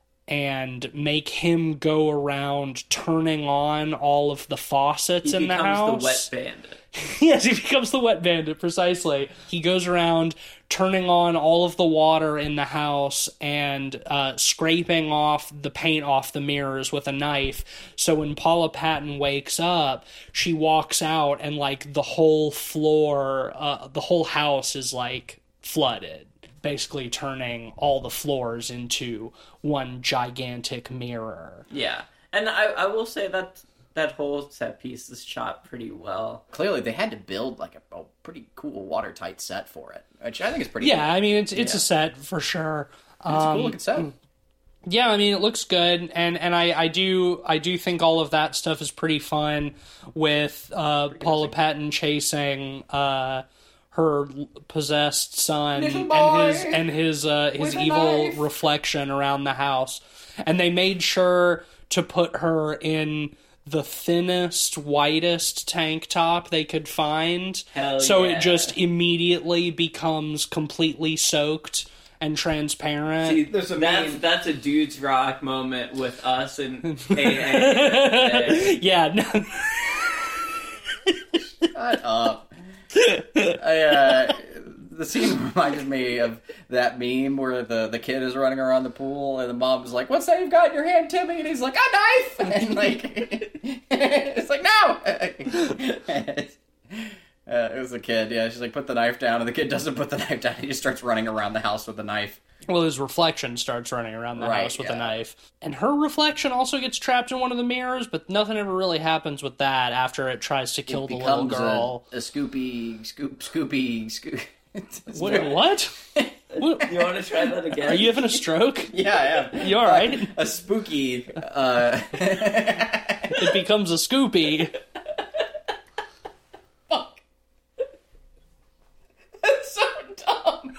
and make him go around turning on all of the faucets He in the becomes house. the wet bandit. Yes, he becomes the wet bandit, precisely. He goes around turning on all of the water in the house and uh, scraping off the paint off the mirrors with a knife. So when Paula Patton wakes up, she walks out and, like, the whole floor, uh, the whole house is, like, flooded. Basically turning all the floors into one gigantic mirror. Yeah. And I, I will say that that whole set piece is shot pretty well. Clearly, they had to build like a, a pretty cool watertight set for it, which I think is pretty. Yeah, cool. I mean, it's it's Yeah. a set for sure. It's a cool Um, looking set. Yeah, I mean, it looks good, and, and I, I do I do think all of that stuff is pretty fun, with uh, Paula Patton chasing uh, her possessed son Little and boy his and his uh, his with a evil knife. reflection around the house, and they made sure to put her in the thinnest, whitest tank top they could find, Hell so yeah. it just immediately becomes completely soaked and transparent. See, there's a That's meme. that's a dude's rock moment with us and hey, hey, hey. Yeah, no, Shut up. I, uh, the scene reminded me of that meme where the, the kid is running around the pool and the mom's like, "What's that you've got in your hand, Timmy?" And he's like, "A knife!" And like, it's like, no! Uh, it was a kid, yeah. She's like, "Put the knife down," and the kid doesn't put the knife down. He just starts running around the house with the knife. well, his reflection starts running around the Right, house with a yeah. knife. And her reflection also gets trapped in one of the mirrors, but nothing ever really happens with that after it tries to kill It the little becomes girl. A, a Scoopy, Scoop, Scoopy, Scoop. Wait, what? What? You want to try that again? Are you having a stroke? Yeah, I am. You alright? Uh, a spooky. Uh... It becomes a Scoopy. Fuck. That's so dumb.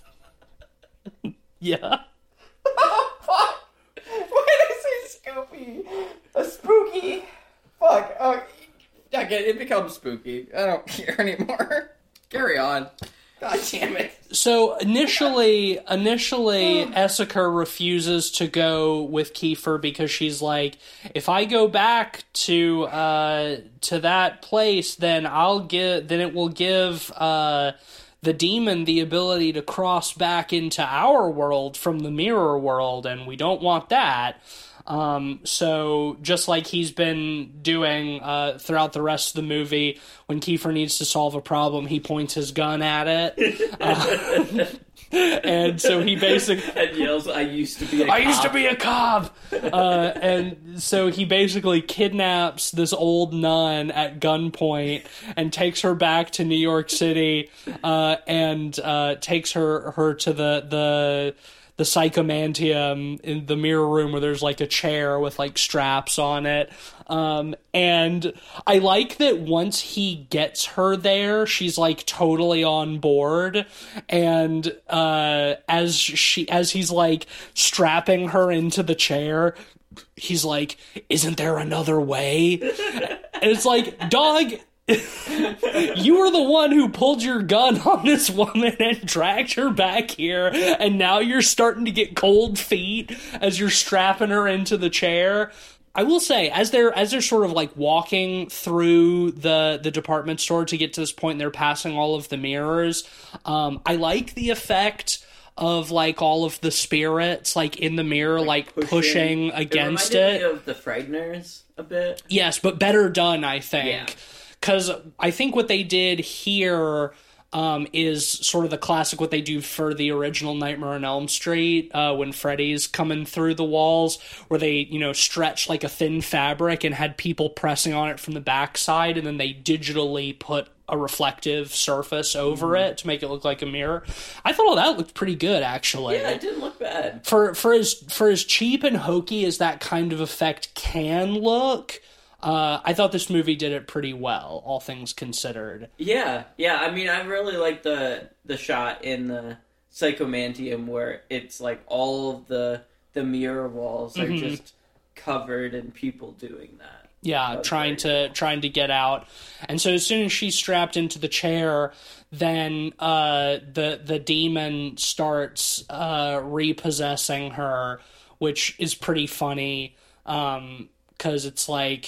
Yeah. Oh, fuck. Why did I say Scoopy? A spooky. Fuck. Oh, yeah, it becomes spooky. I don't care anymore. Carry on. God damn it. So initially, initially, Essica refuses to go with Kiefer because she's like, if I go back to uh, to that place, then I'll give, then it will give uh, the demon the ability to cross back into our world from the mirror world, and we don't want that. Um, so just like he's been doing uh, throughout the rest of the movie, when Kiefer needs to solve a problem, he points his gun at it. Uh, and so he basically... and yells, I used to be a I cop. used to be a cop! Uh, and so he basically kidnaps this old nun at gunpoint and takes her back to New York City uh, and uh, takes her, her to the... the the psychomantium in the mirror room where there's like a chair with like straps on it. Um, and I like that once he gets her there, she's like totally on board. And, uh, as she, as he's like strapping her into the chair, he's like, isn't there another way? And it's like, dog, you were the one who pulled your gun on this woman and dragged her back here, and now you're starting to get cold feet as you're strapping her into the chair. I will say, as they're as they're sort of like walking through the the department store to get to this point, and they're passing all of the mirrors. Um, I like the effect of like all of the spirits like in the mirror, like, like pushing, pushing against it. It reminded me of the Frighteners a bit. Yes, but better done, I think. Yeah. Because I think what they did here um, is sort of the classic what they do for the original Nightmare on Elm Street uh, when Freddy's coming through the walls, where they, you know, stretched like a thin fabric and had people pressing on it from the backside, and then they digitally put a reflective surface over mm. it to make it look like a mirror. I thought all that looked pretty good, actually. Yeah, it didn't look bad. For, for, as, for as cheap and hokey as that kind of effect can look... Uh, I thought this movie did it pretty well, all things considered. Yeah, yeah. I mean, I really like the the shot in the Psychomantium where it's like all of the the mirror walls are mm-hmm. just covered in people doing that. Yeah, That's trying to cool. trying to get out. And so as soon as she's strapped into the chair, then uh, the the demon starts uh, repossessing her, which is pretty funny um, because it's like.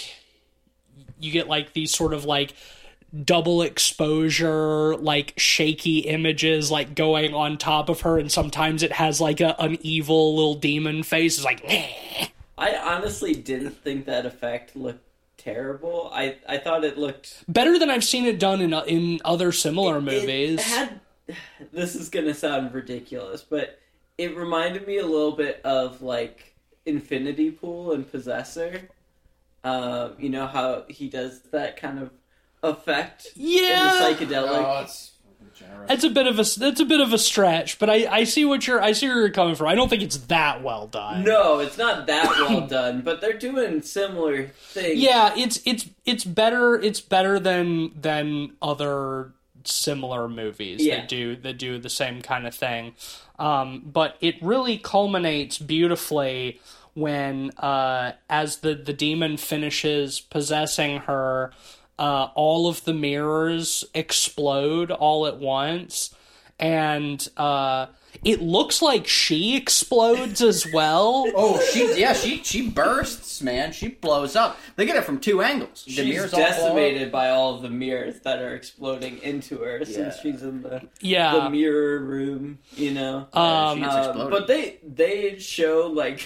You get like these sort of like double exposure, like shaky images like going on top of her, and sometimes it has like a, an evil little demon face. It's like, nah. I honestly didn't think that effect looked terrible. I, I thought it looked better than I've seen it done in in other similar it, movies. It had, this is gonna sound ridiculous, but it reminded me a little bit of like Infinity Pool and Possessor. Uh, you know how he does that kind of effect yeah. in the psychedelic. Oh, it's It's a bit of a it's a bit of a stretch, but I, I see what you're I see where you're coming from. I don't think it's that well done. No, it's not that well done, but they're doing similar things. Yeah, it's it's it's better it's better than than other similar movies yeah. that do that do the same kind of thing. Um, but it really culminates beautifully when uh, as the, the demon finishes possessing her, uh, all of the mirrors explode all at once, and uh, it looks like she explodes as well. Oh, she yeah, she she bursts, man. She blows up. They get it from two angles. The she's mirrors decimated all by all of the mirrors that are exploding into her yeah. since she's in the yeah. the mirror room, you know. Um, yeah, uh, but they they show like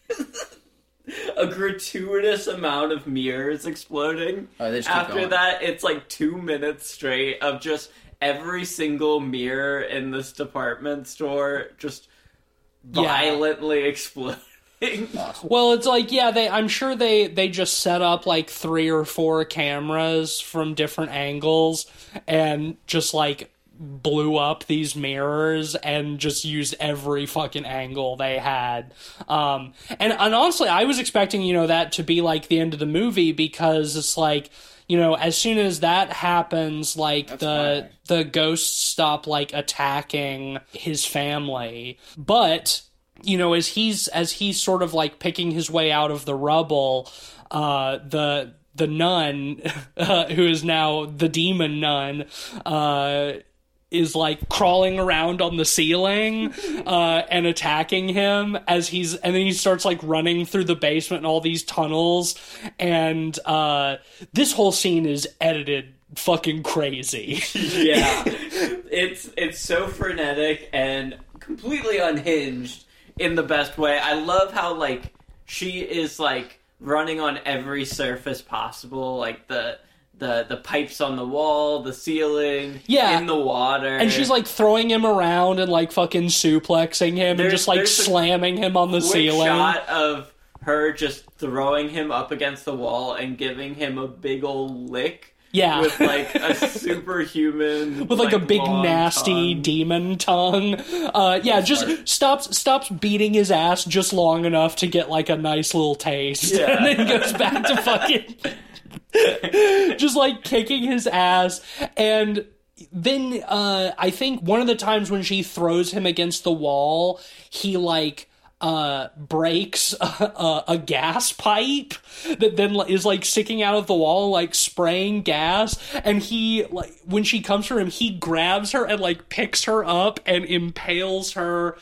a gratuitous amount of mirrors exploding. Oh, they just keep After going. that, it's like two minutes straight of just every single mirror in this department store just Yeah. violently exploding. Awesome. Well, it's like, yeah, they. I'm sure they, they just set up like three or four cameras from different angles and just like blew up these mirrors and just used every fucking angle they had. Um, and, and honestly, I was expecting, you know, that to be like the end of the movie, because it's like, you know, as soon as that happens, like That's the fine. the ghosts stop like attacking his family. But, you know, as he's as he's sort of like picking his way out of the rubble, uh, the the nun, uh, who is now the demon nun, uh, is like crawling around on the ceiling uh, and attacking him as he's, and then he starts like running through the basement and all these tunnels. And uh, this whole scene is edited fucking crazy. Yeah, it's it's so frenetic and completely unhinged in the best way. I love how like she is like running on every surface possible, like the the the pipes on the wall, the ceiling, yeah, in the water, and she's like throwing him around and like fucking suplexing him there's, and just like slamming him on the quick ceiling. Shot of her just throwing him up against the wall and giving him a big old lick. Yeah. With, like, a superhuman... With, like, like a big, long nasty tongue. demon tongue. Uh, yeah, just Smart. stops stops beating his ass just long enough to get, like, a nice little taste. Yeah. And then goes back to fucking... just, like, kicking his ass. And then, uh, I think one of the times when she throws him against the wall, he, like... Uh, breaks a, a, a gas pipe that then is like sticking out of the wall, like spraying gas. And he, like, when she comes for him, he grabs her and like picks her up and impales her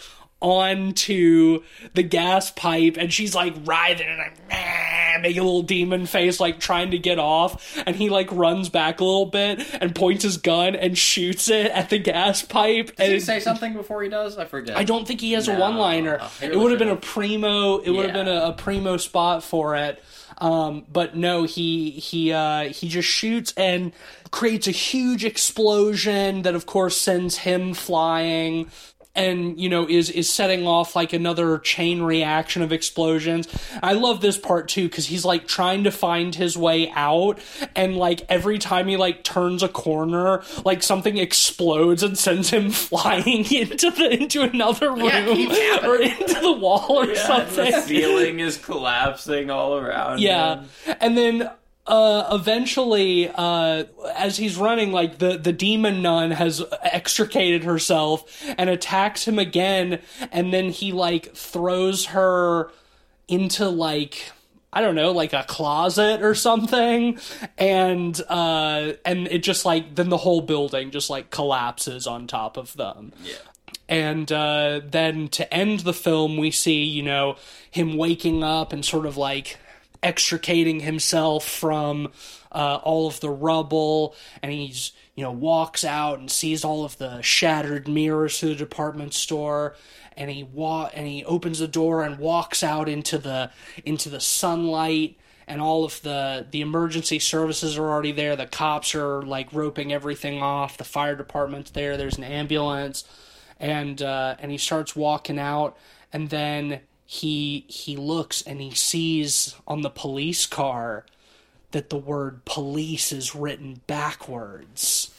onto the gas pipe. And she's like writhing and like, nah, making a little demon face, like trying to get off. And he like runs back a little bit and points his gun and shoots it at the gas pipe. Does and he say something before he does? I forget. I don't think he has No. a one-liner. Oh, It would have been a should've. primo. It would have Yeah. been a, a primo spot for it. Um, but no, he he uh, he just shoots and creates a huge explosion that, of course, sends him flying. And, you know, is is setting off, like, another chain reaction of explosions. I love this part, too, because he's, like, trying to find his way out, and, like, every time he, like, turns a corner, like, something explodes and sends him flying into the into another room, Yeah, keeps happening. or into the wall or Yeah, something. the ceiling is collapsing all around Yeah, him. and then uh, eventually, uh, as he's running, like the the demon nun has extricated herself and attacks him again, and then he like throws her into like, I don't know, like a closet or something, and uh, and it just like then the whole building just like collapses on top of them. Yeah. And uh, then to end the film, we see, you know, him waking up and sort of like extricating himself from uh, all of the rubble, and he's, you know, walks out and sees all of the shattered mirrors to the department store, and he wa- and he opens the door and walks out into the into the sunlight. And all of the, the emergency services are already there. The cops are like roping everything off. The fire department's there. There's an ambulance. And uh, and he starts walking out, and then he he looks and he sees on the police car that the word police is written backwards.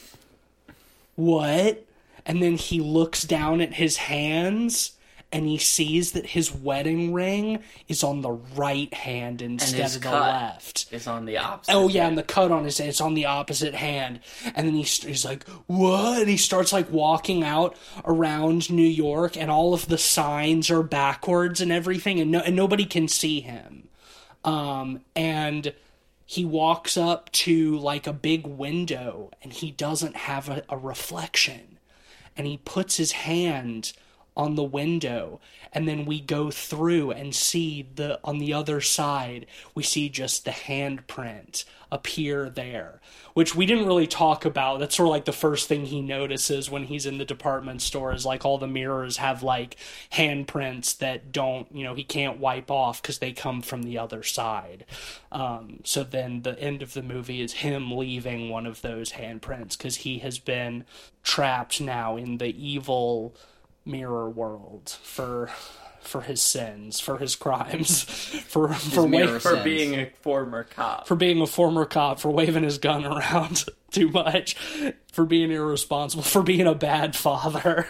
What? And then he looks down at his hands, and he sees that his wedding ring is on the right hand instead his of the cut left. It's on the opposite. Oh, yeah, and the cut on his it's on the opposite hand. And then he, he's like, what? And he starts, like, walking out around New York, and all of the signs are backwards and everything, and, no, and nobody can see him. Um, and he walks up to, like, a big window, and he doesn't have a, a reflection. And he puts his hand on the window, and then we go through and see the on the other side we see just the handprint appear there, which we didn't really talk about. That's sort of like the first thing he notices when he's in the department store, is like all the mirrors have like handprints that don't, you know, he can't wipe off because they come from the other side. Um, so then the end of the movie is him leaving one of those handprints because he has been trapped now in the evil mirror world for for his sins, for his crimes, for for, mirror wa- For sins. being a former cop. for being a former cop, for waving his gun around too much, for being irresponsible, for being a bad father.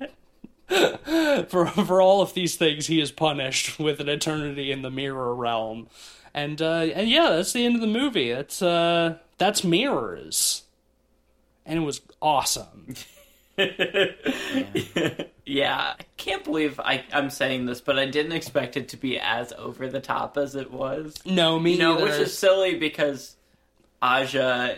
for for all of these things, he is punished with an eternity in the mirror realm. And uh, and yeah, that's the end of the movie. That's uh that's Mirrors, and it was awesome. Yeah, I can't believe I, I'm saying this, but I didn't expect it to be as over the top as it was. No, me You know, either. which is silly because Aja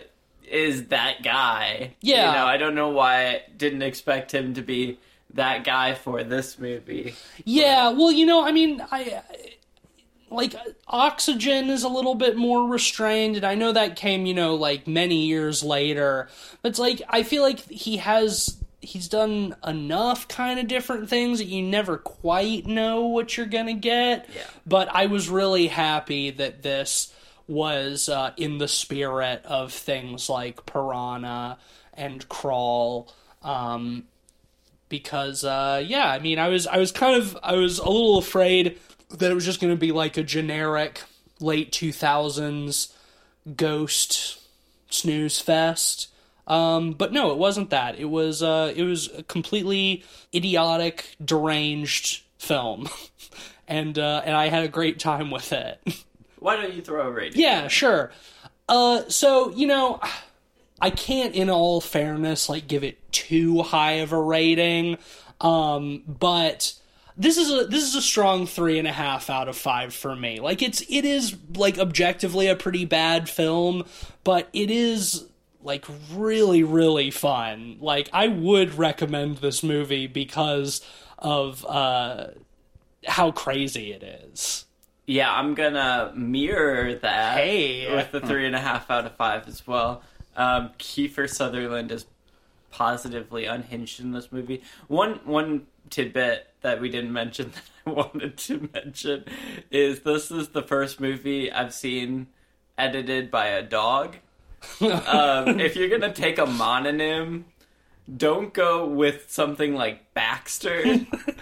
is that guy. Yeah. You know, I don't know why I didn't expect him to be that guy for this movie. Yeah, well, you know, I mean, I like Oxygen is a little bit more restrained, and I know that came, you know, like many years later. But it's like I feel like he has he's done enough kind of different things that you never quite know what you're gonna get. Yeah. But I was really happy that this was uh, in the spirit of things like Piranha and Crawl. Um, Because, uh, yeah, I mean, I was, I was kind of, I was a little afraid that it was just going to be like a generic late two thousands ghost snooze fest. Um, but no, it wasn't that. It was, uh, it was a completely idiotic, deranged film. and, uh, and I had a great time with it. Why don't you throw a rating? Yeah, sure. Uh, so, you know, I can't, in all fairness, like, give it too high of a rating, um, but this is a this is a strong three and a half out of five for me. Like, it's it is like objectively a pretty bad film, but it is like really really fun. Like, I would recommend this movie because of uh, how crazy it is. Yeah, I'm gonna mirror that Hey. with the three and a half out of five as well. Um, Kiefer Sutherland is positively unhinged in this movie. One one tidbit that we didn't mention that I wanted to mention is this is the first movie I've seen edited by a dog. um, if you're gonna take a mononym, don't go with something like Baxter.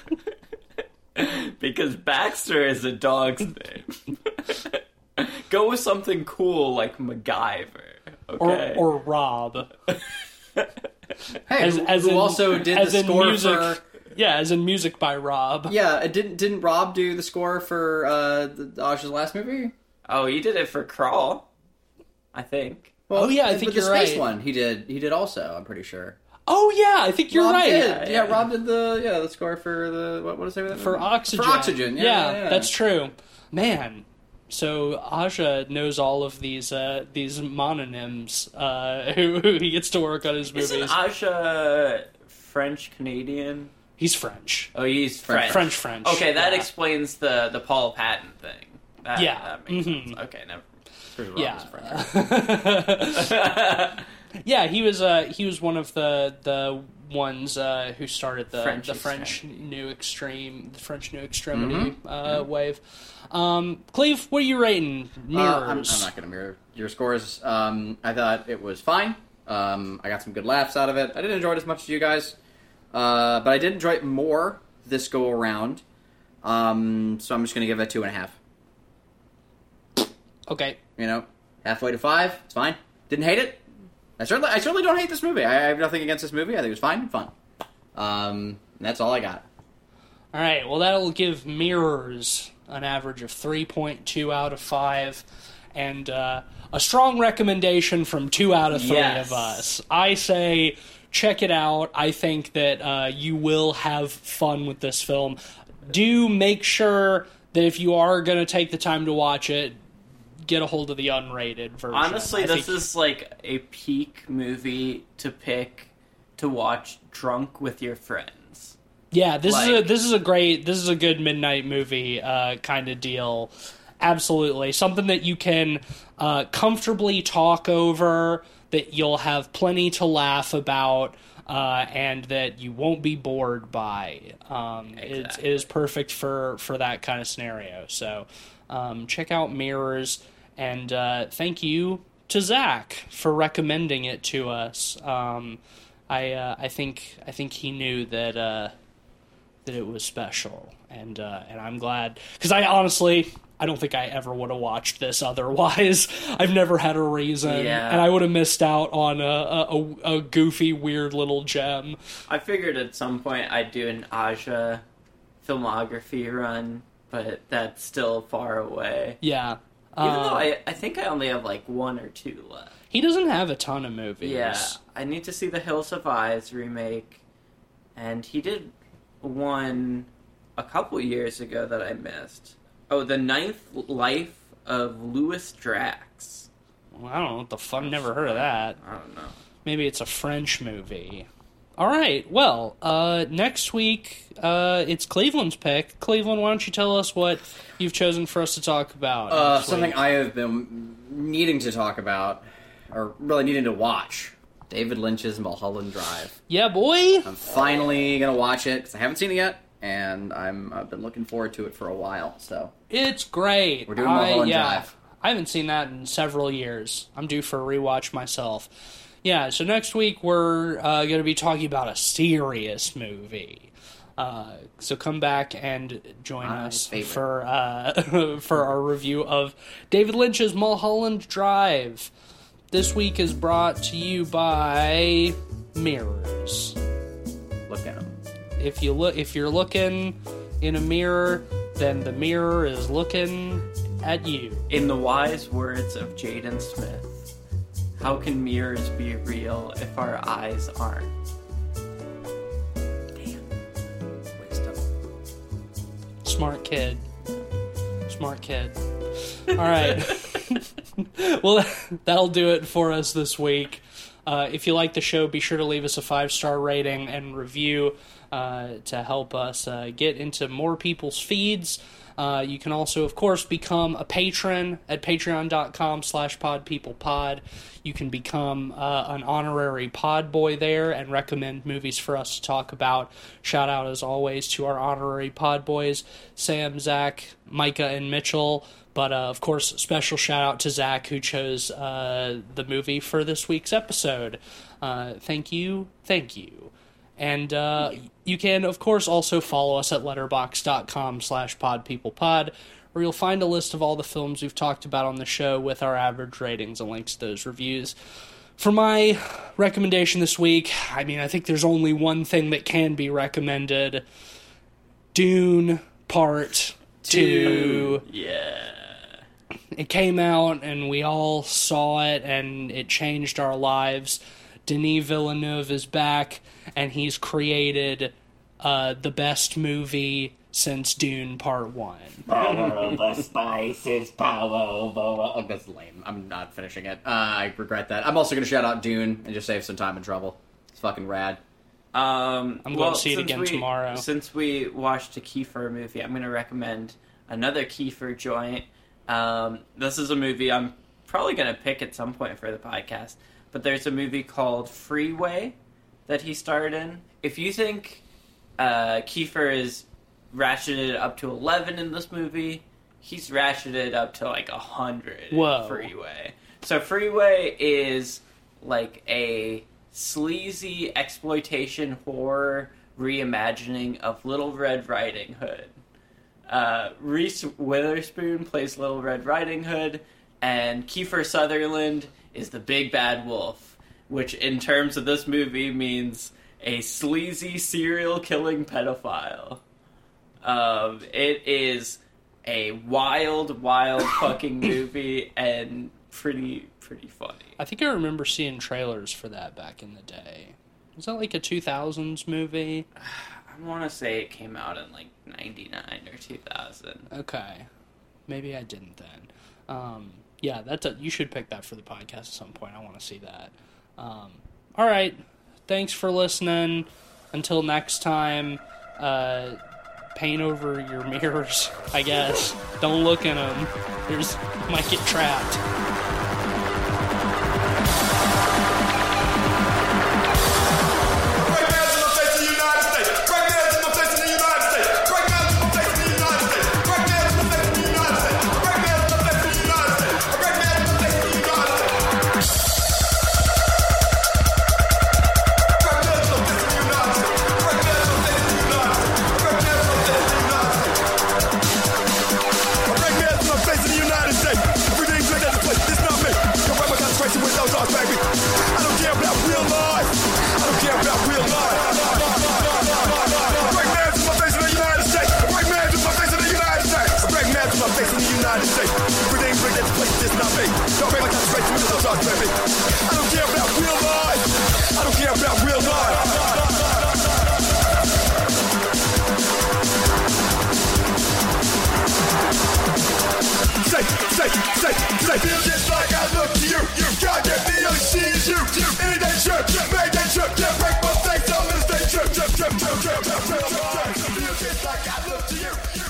Because Baxter is a dog's name. Go with something cool like MacGyver. Okay. Or, or Rob. Hey, As, who, as who in, also did as the in score music, for... Yeah, as in music by Rob. Yeah, didn't didn't Rob do the score for uh, the Ash's last movie? Oh, he did it for Crawl, I think. Well, Oh, yeah, I think the you're space right. one he did. He did also. I'm pretty sure. Oh, yeah, I think you're Rob right. did. Yeah, Yeah, yeah. Rob did the yeah the score for the what what is it that For movie? Oxygen. For Oxygen. Yeah, yeah, yeah, yeah. that's true. Man, so Aja knows all of these uh, these mononyms uh, who, who he gets to work on his movies. Isn't Aja French Canadian? He's French. Oh, he's French. French, French. Okay, that yeah. explains the the Paul Patton thing. That, Yeah. that makes Mhm. sense. Okay, never. Screw Rob Yeah. is French. Yeah, he was uh, he was one of the the ones uh, who started the French the extreme. French New Extreme, the French New Extremity Mhm. uh, wave. Um, Cleve, what are you rating? Mirrors. Uh, I'm, I'm not going to mirror your scores. Um, I thought it was fine. Um, I got some good laughs out of it. I didn't enjoy it as much as you guys, uh, but I did enjoy it more this go around. Um, so I'm just going to give it a two and a half. Okay. You know, halfway to five. It's fine. Didn't hate it. I certainly, I certainly don't hate this movie. I, I have nothing against this movie. I think it was fine and fun. Um, and that's all I got. All right. Well, that'll give Mirrors an average of three point two out of five, and uh, a strong recommendation from two out of three Yes. of us. I say check it out. I think that uh, you will have fun with this film. Do make sure that if you are going to take the time to watch it, get a hold of the unrated version. Honestly, I this think- is like a peak movie to pick to watch drunk with your friends. Yeah, this is a Like- this is a great this is a good midnight movie uh, kind of deal. Absolutely, something that you can uh, comfortably talk over, that you'll have plenty to laugh about, uh, and that you won't be bored by. Um, it's, Exactly. it is perfect for for that kind of scenario. So um, check out Mirrors, and uh, thank you to Zach for recommending it to us. Um, I uh, I think I think he knew that. Uh, that it was special, and uh, and I'm glad, because I honestly I don't think I ever would have watched this otherwise. I've never had a reason, Yeah. and I would have missed out on a, a, a goofy, weird little gem. I figured at some point I'd do an Aja filmography run, but that's still far away. Yeah, Even Uh, though I, I think I only have like one or two left. he doesn't have a ton of movies. Yeah, I need to see the Hills Have Eyes remake, and he did one a couple years ago that I missed. Oh, The Ninth Life of Louis Drax. Well, I don't know what the fuck. Never heard of that. I don't know. Maybe it's a French movie. All right. Well, uh, next week uh, it's Cleveland's pick. Cleveland, why don't you tell us what you've chosen for us to talk about? Uh, next something week? I have been needing to talk about, or really needing to watch. David Lynch's Mulholland Drive. Yeah, boy. I'm finally gonna watch it because I haven't seen it yet, and I'm I've been looking forward to it for a while. So It's great. we're doing I, Mulholland yeah, Drive. I haven't seen that in several years. I'm due for a rewatch myself. Yeah, so next week we're uh, going to be talking about a serious movie. Uh, so come back and join My us favorite. for uh, for our review of David Lynch's Mulholland Drive. This week is brought to you by mirrors. Look at him. If you look, if you're looking in a mirror, then the mirror is looking at you. In the wise words of Jaden Smith, how can mirrors be real if our eyes aren't? Damn. Wisdom. Smart kid. Smart kid. All right. Well, that'll do it for us this week. Uh, if you like the show, be sure to leave us a five-star rating and review uh, to help us uh, get into more people's feeds. Uh, you can also, of course, become a patron at patreon.com slash podpeoplepod. You can become uh, an honorary pod boy there and recommend movies for us to talk about. Shout out, as always, to our honorary pod boys, Sam, Zach, Micah, and Mitchell. But, uh, of course, special shout out to Zach, who chose uh, the movie for this week's episode. Uh, thank you. Thank you. And uh, you can, of course, also follow us at letterboxd.com slash podpeoplepod, where you'll find a list of all the films we've talked about on the show with our average ratings and links to those reviews. For my recommendation this week, I mean, I think there's only one thing that can be recommended. Dune Part two. Yeah. It came out, and we all saw it, and it changed our lives. Denis Villeneuve is back, and he's created uh, the best movie since Dune Part one. Power over spices, power over... Oh, that's lame. I'm not finishing it. Uh, I regret that. I'm also going to shout out Dune and just save some time and trouble. It's fucking rad. Um, I'm going well, to see it since again we, tomorrow. Since we watched a Kiefer movie, I'm going to recommend another Kiefer joint. Um, this is a movie I'm probably going to pick at some point for the podcast. But there's a movie called Freeway that he starred in. If you think uh, Kiefer is ratcheted up to eleven in this movie, he's ratcheted up to like one hundred Whoa. in Freeway. So Freeway is like a sleazy exploitation horror reimagining of Little Red Riding Hood. Uh, Reese Witherspoon plays Little Red Riding Hood, and Kiefer Sutherland is the big bad wolf, which in terms of this movie means a sleazy serial killing pedophile. Um, it is a wild, wild fucking movie and pretty, pretty funny. I think I remember seeing trailers for that back in the day. Was that like a two thousands movie? I want to say it came out in like ninety-nine or two thousand. Okay. Maybe I didn't then. Um, yeah, that's a, you should pick that for the podcast at some point. I want to see that. Um, all right. Thanks for listening. Until next time, uh, paint over your mirrors, I guess. Don't look in them. There's, you might get trapped. Say, say, say, say, feel just like I look to you. Can't break my face, I'm gonna stay trip, trip, trip, trip, trip, trip, trip, trip. Feel just like I look to you.